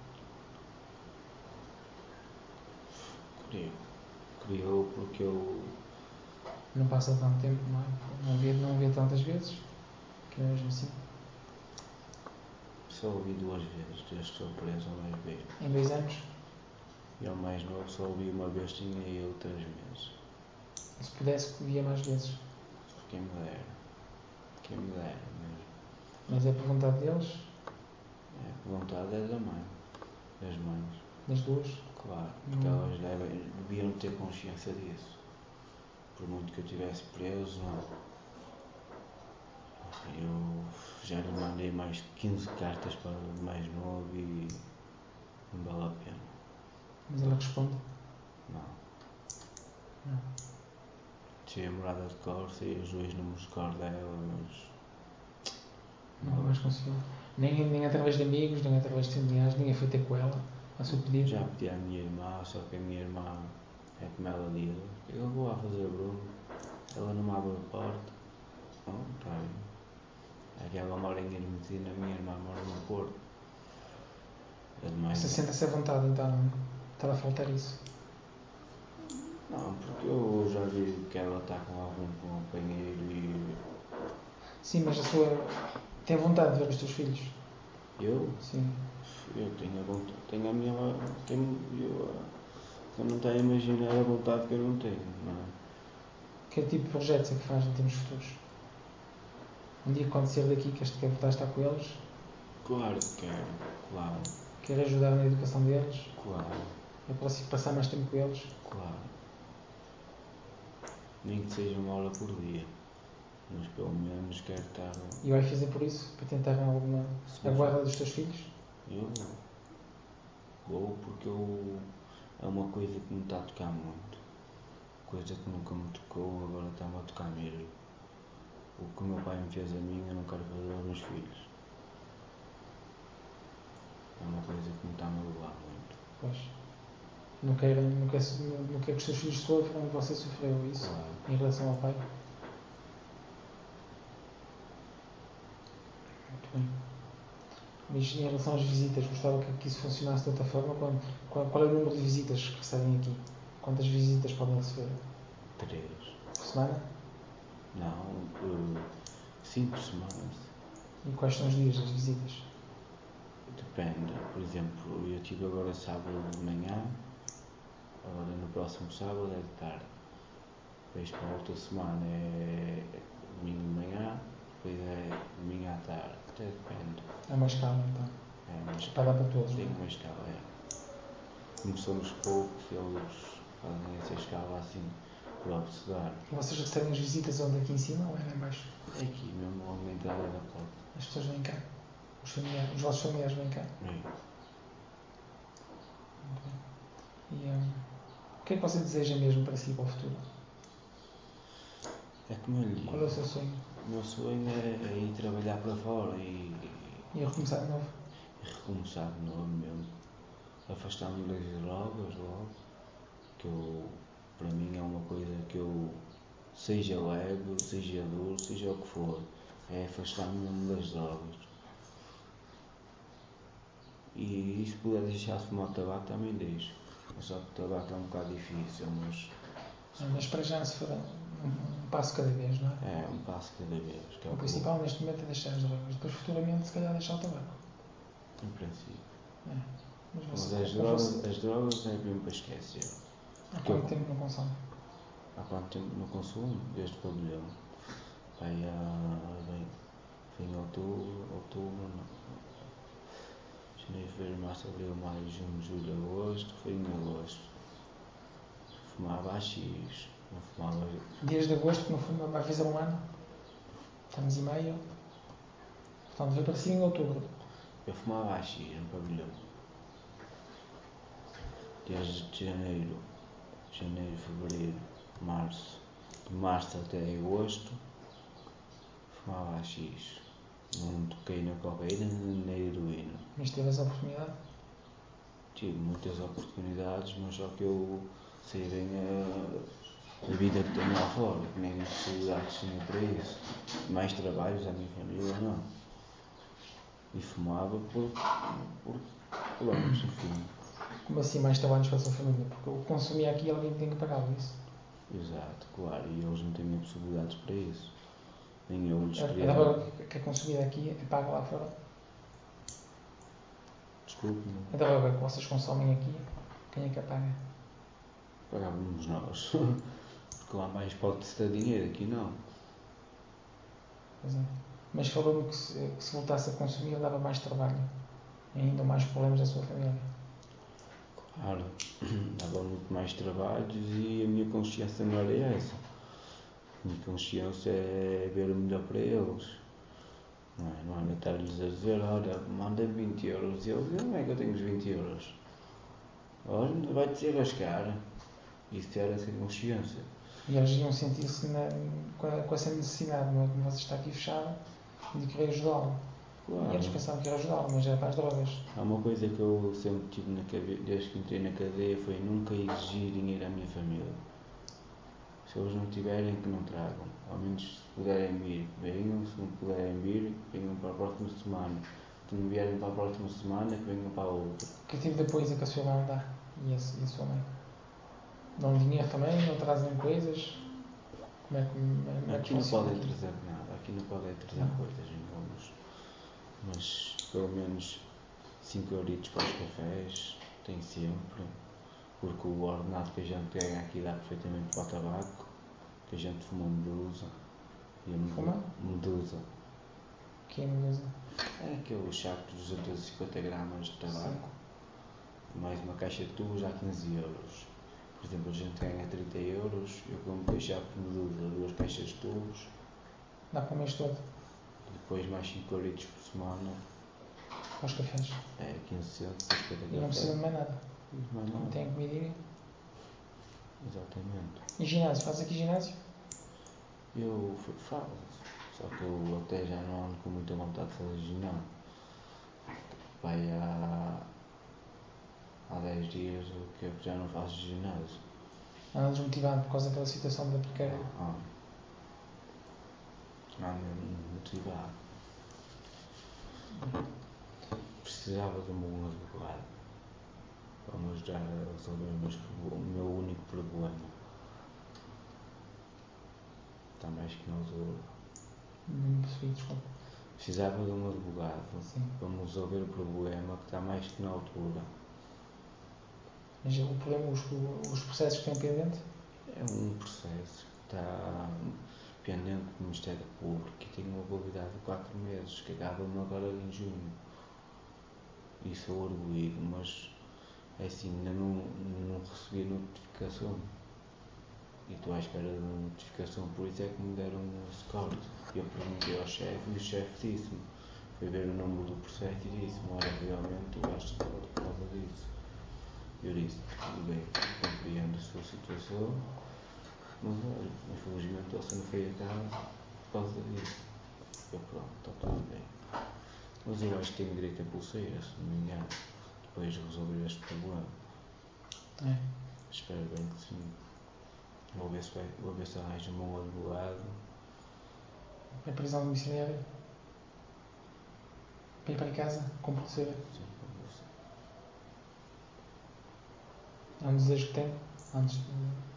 Criou porque eu... Não passa tanto tempo, não é? Não vê tantas vezes, que é mesmo assim. Só ouvi 2 vezes, desde que sou preso a mais vezes. Em 2 anos? E ao mais novo só ouvi uma vez, tinha eu 3 meses. Se pudesse, via mais vezes? Quem me dera mesmo. Mas é por vontade deles? Por vontade é da mãe, das mães. Das duas? Claro, porque elas deviam ter consciência disso. Por muito que eu estivesse preso, eu já lhe mandei mais de 15 cartas para o mais novo e não vale a pena. Mas ela responde? Não. Tinha a morada de cor, sei os 2 números de cor dela, mas... Não mais conseguiu. Nem através de amigos, nem através de familiares, ninguém foi ter com ela, a seu pedido? Já pedi à minha irmã, só que a minha irmã é como ela diz, eu vou lá fazer Bruno, ela não me abre a porta. Está bem. É que ela mora em Ermetina, a minha irmã mora no Porto. É demais. Você sente-se à vontade então, não é? Estava a faltar isso. Não, porque eu já vi que ela está com algum companheiro e. Sim, mas a sua. Tem vontade de ver os teus filhos? Eu? Sim. Eu tenho a vontade. Tenho a minha. Eu não tenho a imaginar a vontade que eu não tenho, não é? Que tipo de projetos é que faz em termos futuros? Um dia quando sair daqui quer voltar a estar com eles? Claro que quero, claro. Quer ajudar na educação deles? Claro. Eu posso passar mais tempo com eles? Claro. Nem que seja 1 hora por dia. Mas pelo menos quero estar. E vai fazer por isso? Para tentar alguma. A guarda dos teus filhos? Eu vou porque é uma coisa que me está a tocar muito. Coisa que nunca me tocou, agora está-me a tocar mesmo. O que o meu pai me fez a mim, eu não quero fazer aos meus filhos. É uma coisa que me está a magoar muito. Pois. Não quer que os teus filhos sofram e você sofreu isso? Claro. Em relação ao pai? Muito bem. Mas em relação às visitas, gostava que isso funcionasse de outra forma? Qual é o número de visitas que recebem aqui? Quantas visitas podem receber? 3. Por semana? Não, 5 semanas. E quais são os dias das visitas? Depende. Por exemplo, eu tive agora sábado de manhã, agora no próximo sábado é de tarde. Depois para a outra semana é domingo de manhã, depois é domingo à tarde. Até depende. É uma escala então? É uma Para dar para todos? Tem não é? uma escala, é. Como somos poucos, eles fazem essa escala assim, para observar. E vocês recebem as visitas onde? Aqui em cima ou é lá em baixo? É aqui mesmo, logo na entrada da porta. As pessoas vêm cá? Os vossos familiares vêm cá? É. Muito bem. E o que é que você deseja mesmo para si, para o futuro? É como eu lhe digo. Qual é o seu sonho? O meu sonho é ir trabalhar para fora e E recomeçar de novo? recomeçar de novo mesmo. Afastar-me das drogas logo, que para mim é uma coisa que eu, seja leve, seja duro, seja o que for, é afastar-me mesmo das drogas. E se puder deixar de fumar tabaco também deixo. Só que o tabaco é um bocado difícil, Mas para já, se for um passo cada vez, não é? é um passo cada vez. Que é O principal neste momento é deixar as drogas. Depois, futuramente, se calhar, deixar o tabaco. Em princípio. É. Mas as drogas é mesmo para esquecer. Há quanto tempo não consome? Há quanto tempo não consumo? Desde o pavilhão. Aí foi em outubro, janeiro, fevereiro, março, abril, maio, junho, julho, agosto. Foi em agosto. Fumava AX, não fumava. Desde agosto que não fuma, vai fazer um ano? Estamos em maio. Portanto, veio para cima em outubro. Eu fumava AX no pavilhão. Desde janeiro, fevereiro, março. De março até agosto, fumava AX. Não toquei na cocaína nem na heroína. Mas teve essa oportunidade? Tive muitas oportunidades, mas só que eu sei bem a vida que tenho lá fora, que nem as possibilidades tinha para isso. Mais trabalhos à minha família, não. E fumava por planos, enfim. Como assim mais trabalhos para a sua família? Porque o consumir aqui alguém tem que pagar isso. Exato, claro, e eles não têm possibilidades para isso. Nem eu lhes A queria. droga que é consumida aqui é paga lá fora? Desculpe-me. A droga que vocês consomem aqui, quem é que a paga? Pagávamos nós. Porque lá mais pode-se ter dinheiro, aqui não. Pois é. Mas falou-me que se voltasse a consumir dava mais trabalho e ainda mais problemas da sua família. Claro, dava muito mais trabalhos e a minha consciência não era essa. A minha consciência é ver o melhor para eles. Não é estar-lhes a dizer, olha, manda 20 euros. E eles, não é que eu tenho os 20 euros. Olha, vai-te se arrascar. Isso era sem consciência. E eles iam sentir-se com essa necessidade, não é? Como você está aqui fechado, de querer ajudá-lo. Claro. E eles pensavam que era ajudá-lo, mas era para as drogas. Há uma coisa que eu sempre tive na cabeça, desde que entrei na cadeia, foi nunca exigir dinheiro à minha família. Se eles não tiverem, que não tragam. Ao menos se puderem vir, venham. Se não puderem vir, venham para a próxima semana. Se não vierem para a próxima semana, que venham para a outra. Que tipo de apoio é que a sua irmã dá? E a sua mãe? Dão dinheiro também? Não trazem coisas? Como é que Aqui não funciona podem aqui? trazer nada, aqui não podem trazer Não. coisas, mas pelo menos 5 euritos para os cafés, tem sempre, porque o ordenado que a gente ganha aqui dá perfeitamente para o tabaco, que a gente fuma medusa. E a Fuma? medusa. Que é mesmo? É aquele saco de 250 gramas de tabaco, mais uma caixa de tubos a 15 euros. Por exemplo, a gente ganha 30 euros, eu compro 2 sacos de medusa, 2 caixas de tubos, Dá para o mês todo? depois mais 5 euritos por semana, Para os cafés? é 15 centos para cada E não precisam de mais nada? Mas Não não, têm comidinha? exatamente. E ginásio? Faz aqui ginásio? Eu faço, só que eu até já não ando com muita vontade de fazer ginásio. Vai há 10 dias que eu já não faço ginásio. Anda desmotivado por causa daquela situação da precária? Ando motivado. Precisava de um bom advogado para me ajudar a resolver o meu único problema. Está mais que na altura. Não percebi, desculpa. Precisava de um advogado para me resolver o problema que está mais que na altura. Mas o problema, os processos que têm pendente? É um processo que está pendente do Ministério Público e tem uma validade de 4 meses, que acaba-me agora em junho. E sou arguído, mas é assim, ainda não recebi a notificação. E estou à espera de uma notificação, por isso é que me deram esse corte. Eu perguntei ao chefe e o chefe disse-me, foi ver o número do processo e disse-me, olha, realmente tu vais por causa disso. Eu disse, tudo bem, compreendo a sua situação, mas olha, infelizmente você não foi a casa por causa disso. Eu pronto, está tudo bem. Mas eu acho que tenho direito a pulseira, se não me engano, depois de resolver este problema. É. Espero bem que sim. Vou ver se arranjo um bom advogado. A prisão domiciliária? Para ir para casa com pulseira? Sim, vou ver. É um desejo que tenho antes de...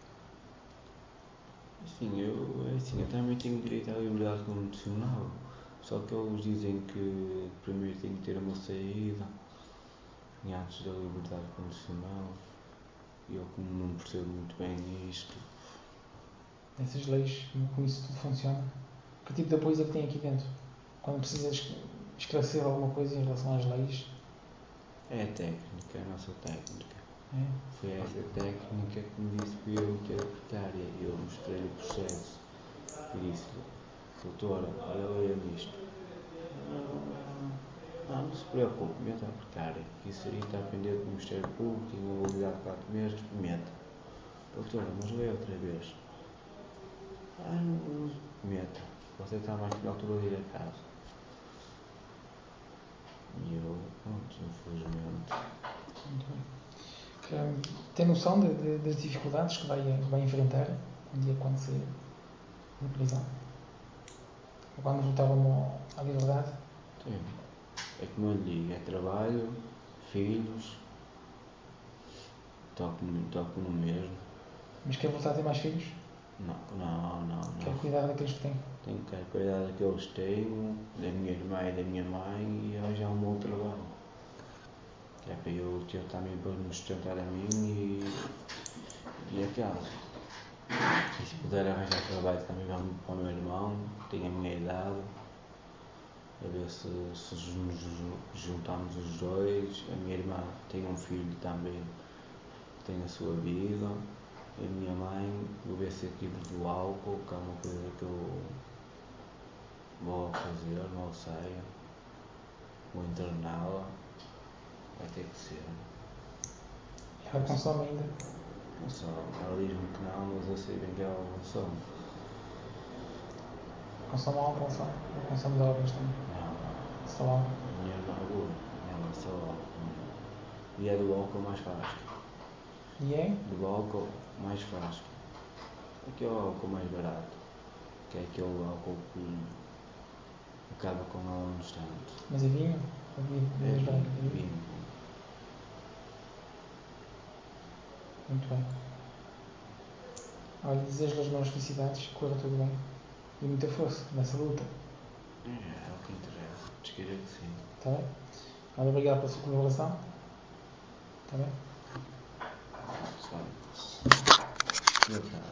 Sim, eu também tenho direito à liberdade condicional. Só que eles dizem que primeiro tenho que ter uma saída e antes da liberdade condicional. E eu, como não percebo muito bem isto. Essas leis, como isso tudo funciona? Que tipo de apoio é que tem aqui dentro? Quando precisas esclarecer alguma coisa em relação às leis? É a técnica, a nossa técnica. É. Foi essa técnica que me disse para eu interpretar. Eu mostrei-lhe o processo e disse-lhe, doutora, olha, leia-me isto. Não se preocupe, meta a precária. Isso aí está pendente do Ministério Público, tem uma validade de 4 meses, meta. Doutora, mas leia outra vez. Não meta. Você está mais que na altura de ir a casa. E eu, pronto, infelizmente. Muito bem. Tem noção das dificuldades que vai enfrentar um dia quando sair da prisão? Ou quando voltar à liberdade? Sim. É como eu lhe digo, é trabalho, filhos, toco no mesmo. Mas quer voltar a ter mais filhos? Não. Quer cuidar daqueles que tem? Tenho que cuidar daqueles que tenho, da minha irmã e da minha mãe e arranjar um bom trabalho. Que é para eu ter também para me sustentar a mim e a casa. E se puder arranjar trabalho também para o meu irmão, que tem a minha idade, a ver se nos juntamos os dois. A minha irmã tem um filho também, que tem a sua vida. A minha mãe, vou ver se aquilo do álcool, que é uma coisa que eu vou fazer, não sei, vou interná-la, vai ter que ser. Ela consome ainda? Não sei, ela diz-me que não, mas eu sei bem que ela consome. Consome álcool só? Ou consome drogas também? Não, Só álcool? a minha irmã ela é só álcool. E é do álcool mais fácil. E é? Do álcool mais fácil. Aquele álcool mais barato, que é aquele álcool que acaba com ela no instante. Mas é vinho? Muito bem. Olha, desejo-lhe as maiores felicidades, que corra tudo bem. E muita força nessa luta. É o que interessa. Desqueira que sim. Está bem? Olha, obrigado pela sua colaboração. Está bem? Boa tarde.